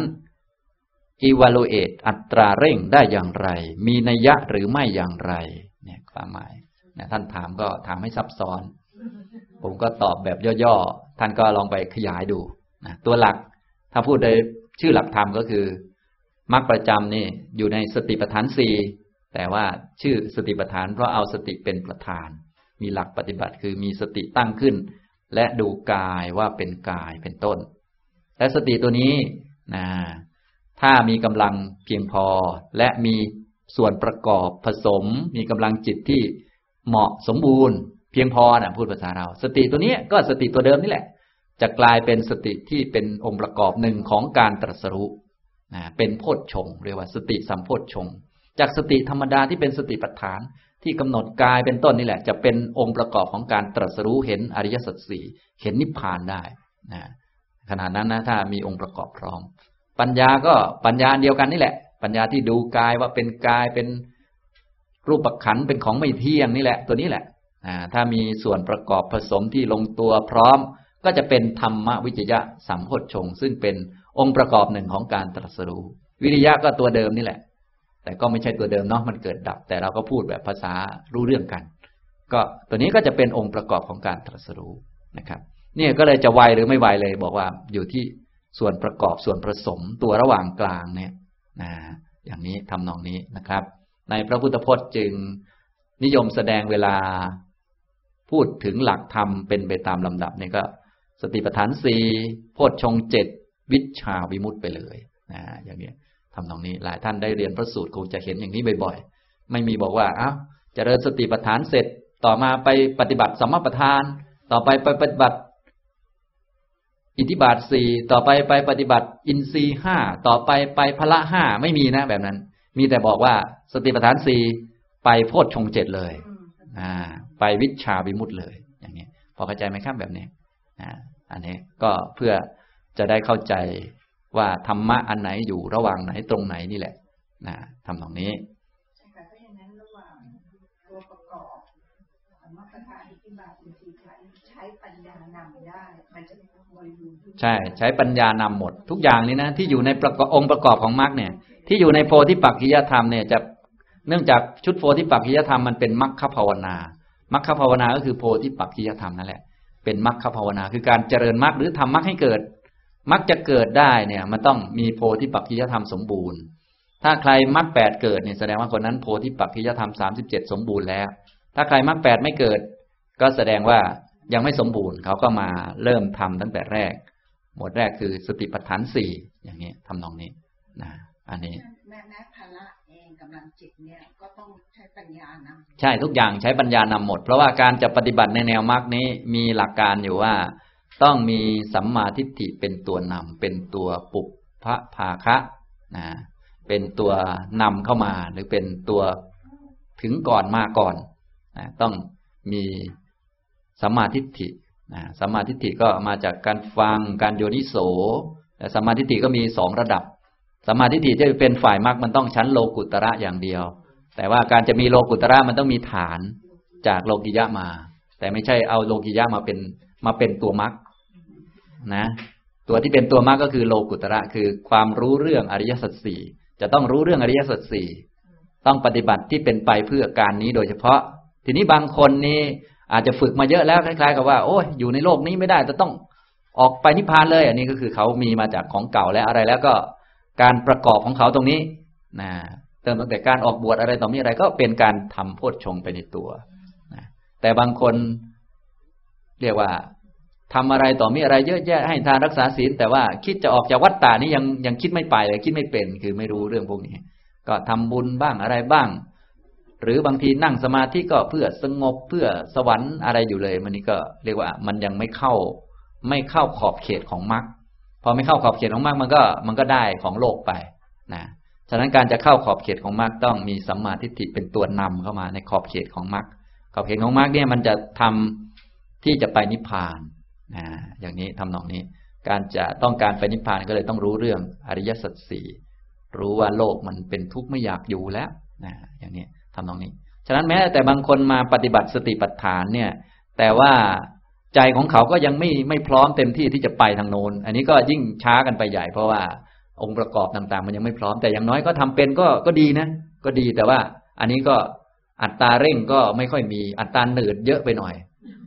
Speaker 1: evaluate อัตราเร่งได้อย่างไรมีนัยยะหรือไม่อย่างไรเนี่ยความหมายนะท่านถามก็ถามให้ซับซ้อนผมก็ตอบแบบย่อๆท่านก็ลองไปขยายดูนะตัวหลักถ้าพูดโดยชื่อหลักธรรมก็คือมรรคประจำนี่อยู่ในสติปัฏฐานสี่แต่ว่าชื่อสติปัฏฐานเพราะเอาสติเป็นประธานมีหลักปฏิบัติคือมีสติตั้งขึ้นและดูกายว่าเป็นกายเป็นต้นและสติตัวนี้นะถ้ามีกำลังเพียงพอและมีส่วนประกอบผสมมีกำลังจิตที่เหมาะสมบูรณ์เพียงพอนะพูดภาษาเราสติตัวนี้ก็สติตัวเดิมนี่แหละจะกลายเป็นสติที่เป็นองค์ประกอบหนึ่งของการตรัสรู้นะเป็นโพชฌงค์เรียกว่าสติสัมโพชฌงค์จากสติธรรมดาที่เป็นสติปัฏฐานที่กำหนดกายเป็นต้นนี่แหละจะเป็นองค์ประกอบของการตรัสรู้เห็นอริยสัจสี่เห็นนิพพานได้นะขนาดนั้นนะถ้ามีองค์ประกอบพร้อมปัญญาก็ปัญญาเดียวกันนี่แหละปัญญาที่ดูกายว่าเป็นกายเป็นรูปขันธ์เป็นของไม่เที่ยงนี่แหละตัวนี้แหละถ้ามีส่วนประกอบผสมที่ลงตัวพร้อมก็จะเป็นธรรมวิจยะสัมโพชฌงค์ซึ่งเป็นองค์ประกอบหนึ่งของการตรัสรู้วิริยะก็ตัวเดิมนี่แหละแต่ก็ไม่ใช่ตัวเดิมเนาะมันเกิดดับแต่เราก็พูดแบบภาษารู้เรื่องกันก็ตัวนี้ก็จะเป็นองค์ประกอบของการตรัสรู้นะครับนี่ก็เลยจะไวหรือไม่ไวเลยบอกว่าอยู่ที่ส่วนประกอบส่วนผสมตัวระหว่างกลางเนี่ยนะอย่างนี้ทำนองนี้นะครับในพระพุทธพจน์จึงนิยมแสดงเวลาพูดถึงหลักธรรมเป็นไปตามลำดับนี่ก็สติปัฏฐานสี่โพชฌงค์เจ็ดวิชชาวิมุตติไปเลยนะอย่างนี้ทำตรงนี้หลายท่านได้เรียนพระสูตรคงจะเห็นอย่างนี้บ่อยๆไม่มีบอกว่าอ้าวเจริญสติปัฏฐานเสร็จต่อมาไปปฏิบัติสัมมาปัฏฐานต่อไปไปปฏิบัติอิทธิบาทสี่ต่อไปไปปฏิบัติอินทรีย์ห้าต่อไปไปพละห้าไม่มีนะแบบนั้นมีแต่บอกว่าสติปัฏฐานสี่ไปโพชฌงค์เจ็ดเลยอ่าไปวิชชาวิมุตติเลยอย่างนี้พอเข้าใจไหมครับแบบนี้อ่าอันนี้ก็เพื่อจะได้เข้าใจว่าธรรมะอันไหนอยู่ระหว่างไหนตรงไหนนี่แหละนะทำตรงนี้
Speaker 2: ใช่ค่ะเพราะฉะนั้นระหว่างตัวประกอบสัมมาปัฏฐานอิทธิบาทอินทรีย์ใช้ปัญญานำได้มันจะบริบูรณ์
Speaker 1: ใช่ใช้ปัญญานำหมดทุกอย่างนี้นะที่อยู่ในประกอบองค์ประกอบของมรรคเนี่ยที่อยู่ในโพธิปักขิยธรรมเนี่ยจะเนื่องจากชุดโพธิปักขิยธรรมมันเป็นมรรคภาวนามรรคภาวนาก็คือโพธิปักขิยธรรมนั่นแหละเป็นมรรคภาวนาคือการเจริญมรรคหรือทำมรรคให้เกิดมรรคจะเกิดได้เนี่ยมันต้องมีโพธิปักขิยธรรมสมบูรณ์ถ้าใครมรรคแปดเกิดเนี่ยแสดงว่าคนนั้นโพธิปักขิยธรรมสามสิบเจ็ดสมบูรณ์แล้วถ้าใครมรรคแปดไม่เกิดก็แสดงว่ายังไม่สมบูรณ์เขาก็มาเริ่มทำตั้งแต่แรกหมวดแรกคือสติปัฏฐานสี่อย่างนี้ทำนองนี้นะอันนี้
Speaker 2: แม้แม้ภาระเองกำลังจิตเนี่ยก็ต้องใช้ปัญญานำ
Speaker 1: ใช่ทุกอย่างใช้ปัญญานำหมดเพราะว่าการจะปฏิบัติในแนวมรรคนี้มีหลักการอยู่ว่าต้องมีสัมมาทิฏฐิเป็นตัวนำเป็นตัวปุพพภาคะนะเป็นตัวนำเข้ามาหรือเป็นตัวถึงก่อนมาก่อนนะต้องมีสัมมาทิฏฐินะสัมมาทิฏฐิก็มาจากการฟังการโยนิโสแต่สัมมาทิฏฐิก็มีสองระดับสัมมาทิฏฐิจะเป็นฝ่ายมรรคมันต้องชั้นโลกุตระอย่างเดียวแต่ว่าการจะมีโลกุตระมันต้องมีฐานจากโลกิยะมาแต่ไม่ใช่เอาโลกิยะมาเป็นมาเป็นตัวมรรคนะตัวที่เป็นตัวมรรคก็คือโลกุตระคือความรู้เรื่องอริยสัจสี่จะต้องรู้เรื่องอริยสัจสี่ต้องปฏิบัติที่เป็นไปเพื่อการนี้โดยเฉพาะทีนี้บางคนนี่อาจจะฝึกมาเยอะแล้วคล้ายๆกับว่าโอ้ยอยู่ในโลกนี้ไม่ได้จะต้องออกไปนิพพานเลยอันนี้ก็คือเขามีมาจากของเก่าและอะไรแล้วก็การประกอบของเขาตรงนี้นะเริ่มตั้งแต่การออกบวชอะไรต่อมีอะไรก็เป็นการทำโพชฌงค์ไปในตัวนะแต่บางคนเรียกว่าทำอะไรต่อมีอะไรเยอะแยะให้ทานรักษาศีลแต่ว่าคิดจะออกจากวัฏฏะนี้ยังยังคิดไม่ไปเลยคิดไม่เป็นคือไม่รู้เรื่องพวกนี้ก็ทำบุญบ้างอะไรบ้างหรือบางทีนั่งสมาธิก็เพื่อสงบเพื่อสวรรค์อะไรอยู่เลยมันนี้ก็เรียกว่ามันยังไม่เข้าไม่เข้าขอบเขตของมรรคพอไม่เข้าขอบเขตของมรรคมันก็มันก็ได้ของโลกไปนะฉะนั้นการจะเข้าขอบเขตของมรรคต้องมีสัมมาทิฏฐิเป็นตัวนำเข้ามาในขอบเขตของมรรคขอบเขตของมรรคเนี่ยมันจะทำที่จะไปนิพพานนะอย่างนี้ทำนองนี้การจะต้องการไปนิพพานก็เลยต้องรู้เรื่องอริยสัจสี่รู้ว่าโลกมันเป็นทุกข์ไม่อยากอยู่แล้วนะอย่างนี้ทำนองนี้ฉะนั้นแม้แต่บางคนมาปฏิบัติสติปัฏฐานเนี่ยแต่ว่าใจของเขาก็ยังไม่ไม่พร้อมเต็มที่ที่จะไปทางโน้นอันนี้ก็ยิ่งช้ากันไปใหญ่เพราะว่าองค์ประกอบต่างๆมันยังไม่พร้อมแต่อย่างน้อยก็ทำเป็นก็ก็ดีนะก็ดีแต่ว่าอันนี้ก็อัตราเร่งก็ไม่ค่อยมีอัตราหนืดเยอะไปหน่อย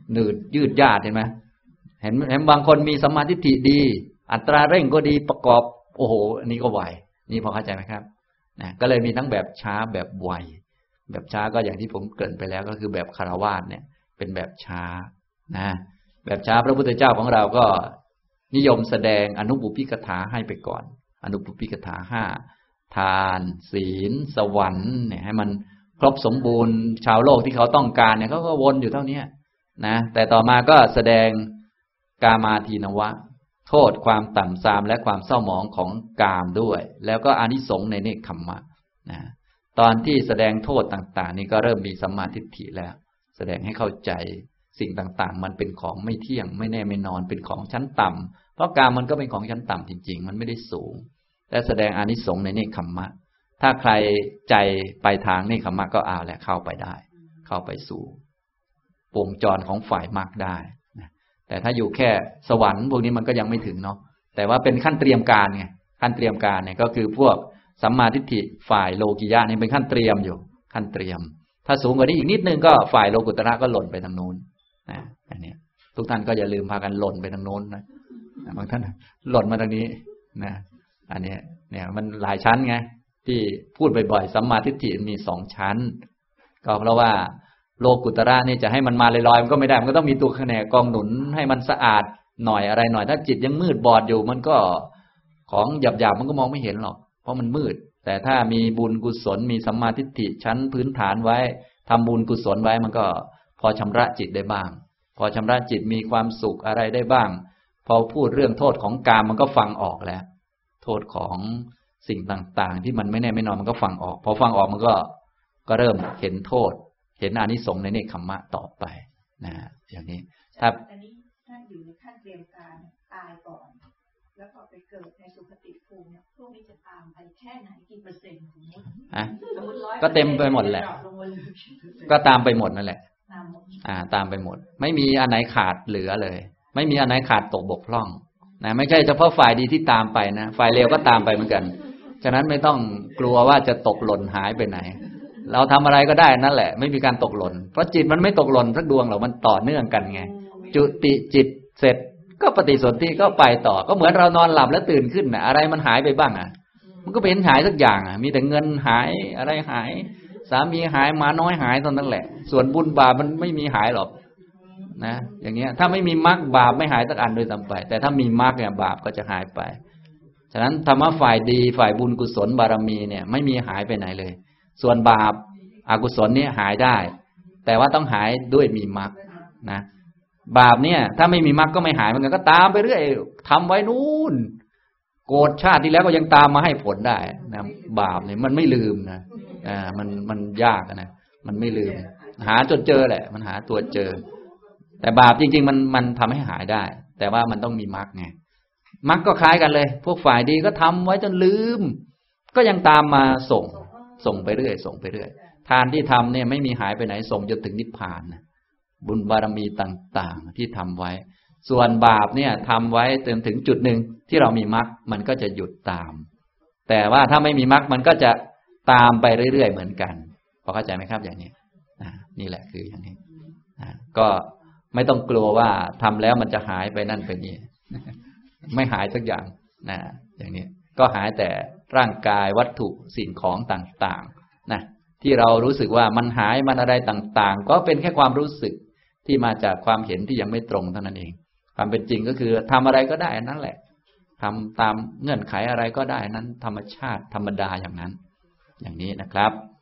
Speaker 1: หนืดยืดยาดเห็นไหมเห็นเห็นบางคนมีสัมมาทิฏฐิดีอัตราเร่งก็ดีประกอบโอ้โหอันนี้ก็ไวนี่พอเข้าใจไหมครับนะก็เลยมีทั้งแบบช้าแบบไวแบบช้าก็อย่างที่ผมเกริ่นไปแล้วก็คือแบบคฤหัสถ์เนี่ยเป็นแบบช้านะแบบช้าพระพุทธเจ้าของเราก็นิยมแสดงอนุบุพพิกถาให้ไปก่อนอนุบุพพิกถาห้าทานศีลสวรรค์เนี่ยให้มันครบสมบูรณ์ชาวโลกที่เขาต้องการเนี่ยเขาก็วนอยู่เท่านี้นะแต่ต่อมาก็แสดงกามาทีนวะโทษความต่ำทรามและความเศร้าหมองของกามด้วยแล้วก็อานิสงส์ในเนกขัมมะนะตอนที่แสดงโทษต่างๆนี่ก็เริ่มมีสัมมาทิฏฐิแล้วแสดงให้เข้าใจสิ่งต่างๆมันเป็นของไม่เที่ยงไม่แน่ไม่นอนเป็นของชั้นต่ำเพราะกามมันก็เป็นของชั้นต่ำจริงๆมันไม่ได้สูงและแสดงอานิสงส์ในเนกขัมมะถ้าใครใจไปทางเนกขัมมะก็เอาแหละเข้าไปได้เข้าไปสู่วงจรของฝ่ายมรรคได้นะแต่ถ้าอยู่แค่สวรรค์พวกนี้มันก็ยังไม่ถึงเนาะแต่ว่าเป็นขั้นเตรียมการไงขั้นเตรียมการเนี่ยก็คือพวกสัมมาทิฏฐิฝ่ายโลกิยะนี่เป็นขั้นเตรียมอยู่ขั้นเตรียมถ้าสูงกว่านี้อีกนิดนึงก็ฝ่ายโลกุตระก็หล่นไปทางโน้นนะอันนี้ทุกท่านก็อย่าลืมพากันหล่นไปทางโน้นนะบางท่านหล่นมาทางนี้นะอันนี้เนี่ยมันหลายชั้นไงที่พูดบ่อยๆสัมมาทิฏฐิมีสองชั้นก็เพราะว่าโลกุตระนี่จะให้มันมาลอยๆมันก็ไม่ได้มันก็ต้องมีตัวแขนงกองหนุนให้มันสะอาดหน่อยอะไรหน่อยถ้าจิตยังมืดบอดอยู่มันก็ของหยาบๆมันก็มองไม่เห็นหรอกเพราะมันมืดแต่ถ้ามีบุญกุศลมีสัมมาทิฏฐิชั้นพื้นฐานไว้ทำบุญกุศลไว้มันก็พอชำระจิตได้บ้างพอชำระจิตมีความสุขอะไรได้บ้างพอพูดเรื่องโทษของกามมันก็ฟังออกแล้วโทษของสิ่งต่างๆที่มันไม่แน่ไม่นอนมันก็ฟังออกพอฟังออกมันก็ก็เริ่มเห็นโทษเห็นอานิสงส์ในเนกขัมมะต่อไปนะอย่างนี้ถ้า
Speaker 2: อันนี้ถ้าอยู่ในขั้นเตรียมการตายก่อนแล้วพอไปเกิดในสุคติภูมิเนี่ยพวกนี้จะตามไปแค่ไหนกี่เปอร์เซ็นต์สมมติ
Speaker 1: อ่ะก็เต็มไปหมดแหละก็ตามไปหมดนั่นแหละอ่าตามไปหมดไม่มีอันไหนขาดเหลือเลยไม่มีอันไหนขาดตกบกพร่องนะไม่ใช่เฉพาะฝ่ายดีที่ตามไปนะฝ่ายเลวก็ตามไปเหมือนกันฉะนั้นไม่ต้องกลัวว่าจะตกหล่นหายไปไหนเราทำอะไรก็ได้นั่นแหละไม่มีการตกหล่นเพราะจิตมันไม่ตกหล่นสักดวงหรอกมันต่อเนื่องกันไงจุติจิตเสร็จก็ปฏิสนธิก็ไปต่อก็เหมือนเรานอนหลับแล้วตื่นขึ้นนะอะไรมันหายไปบ้างอ่ะมันก็เป็นหายสักอย่างอ่ะมีแต่เงินหายอะไรหายสามีหายหมาน้อยหายตอนนั้นแหละส่วนบุญบาปมันไม่มีหายหรอกนะอย่างเงี้ยถ้าไม่มีมรรคบาปไม่หายสักอันโดยซ้ำไปแต่ถ้ามีมรรคเนี่ยบาปก็จะหายไปฉะนั้นธรรมะฝ่ายดีฝ่ายบุญกุศลบารมีเนี่ยไม่มีหายไปไหนเลยส่วนบาปอกุศลเนี่ยหายได้แต่ว่าต้องหายด้วยมีมรรคนะบาปเนี่ยถ้าไม่มีมรรคก็ไม่หายเหมือนกันก็ตามไปเรื่อยทำไว้นู่นโกรธชาติที่แล้วก็ยังตามมาให้ผลได้นะบาปเนี่ยมันไม่ลืมนะอ่ามันมันยากนะมันไม่ลืมหาจนเจอแหละมันหาตัวเจอแต่บาปจริงๆมันมันทำให้หายได้แต่ว่ามันต้องมีมรรคไงมรรคก็คล้ายกันเลยพวกฝ่ายดีก็ทำไว้จนลืมก็ยังตามมาส่งส่งไปเรื่อยส่งไปเรื่อยทานที่ทำเนี่ยไม่มีหายไปไหนส่งจนถึงนิพพานนะบุญบารมีต่างๆที่ทำไว้ส่วนบาปเนี่ยทำไว้จนถึงจุดหนึ่งที่เรามีมรรคมันก็จะหยุดตามแต่ว่าถ้าไม่มีมรรคมันก็จะตามไปเรื่อยๆเหมือนกันพอเข้าใจไหมครับอย่างนี้นี่แหละคืออย่างนี้ก็ไม่ต้องกลัวว่าทำแล้วมันจะหายไปนั่นไปนี่ไม่หายสักอย่างนะอย่างนี้ก็หายแต่ร่างกายวัตถุสิ่งของต่างๆนะที่เรารู้สึกว่ามันหายมันอะไรต่างๆก็เป็นแค่ความรู้สึกที่มาจากความเห็นที่ยังไม่ตรงเท่านั้นเองความเป็นจริงก็คือทำอะไรก็ได้นั่นแหละทำตามเงื่อนไขอะไรก็ได้นั้นธรรมชาติธรรมดาอย่างนั้นอย่างนี้นะครับ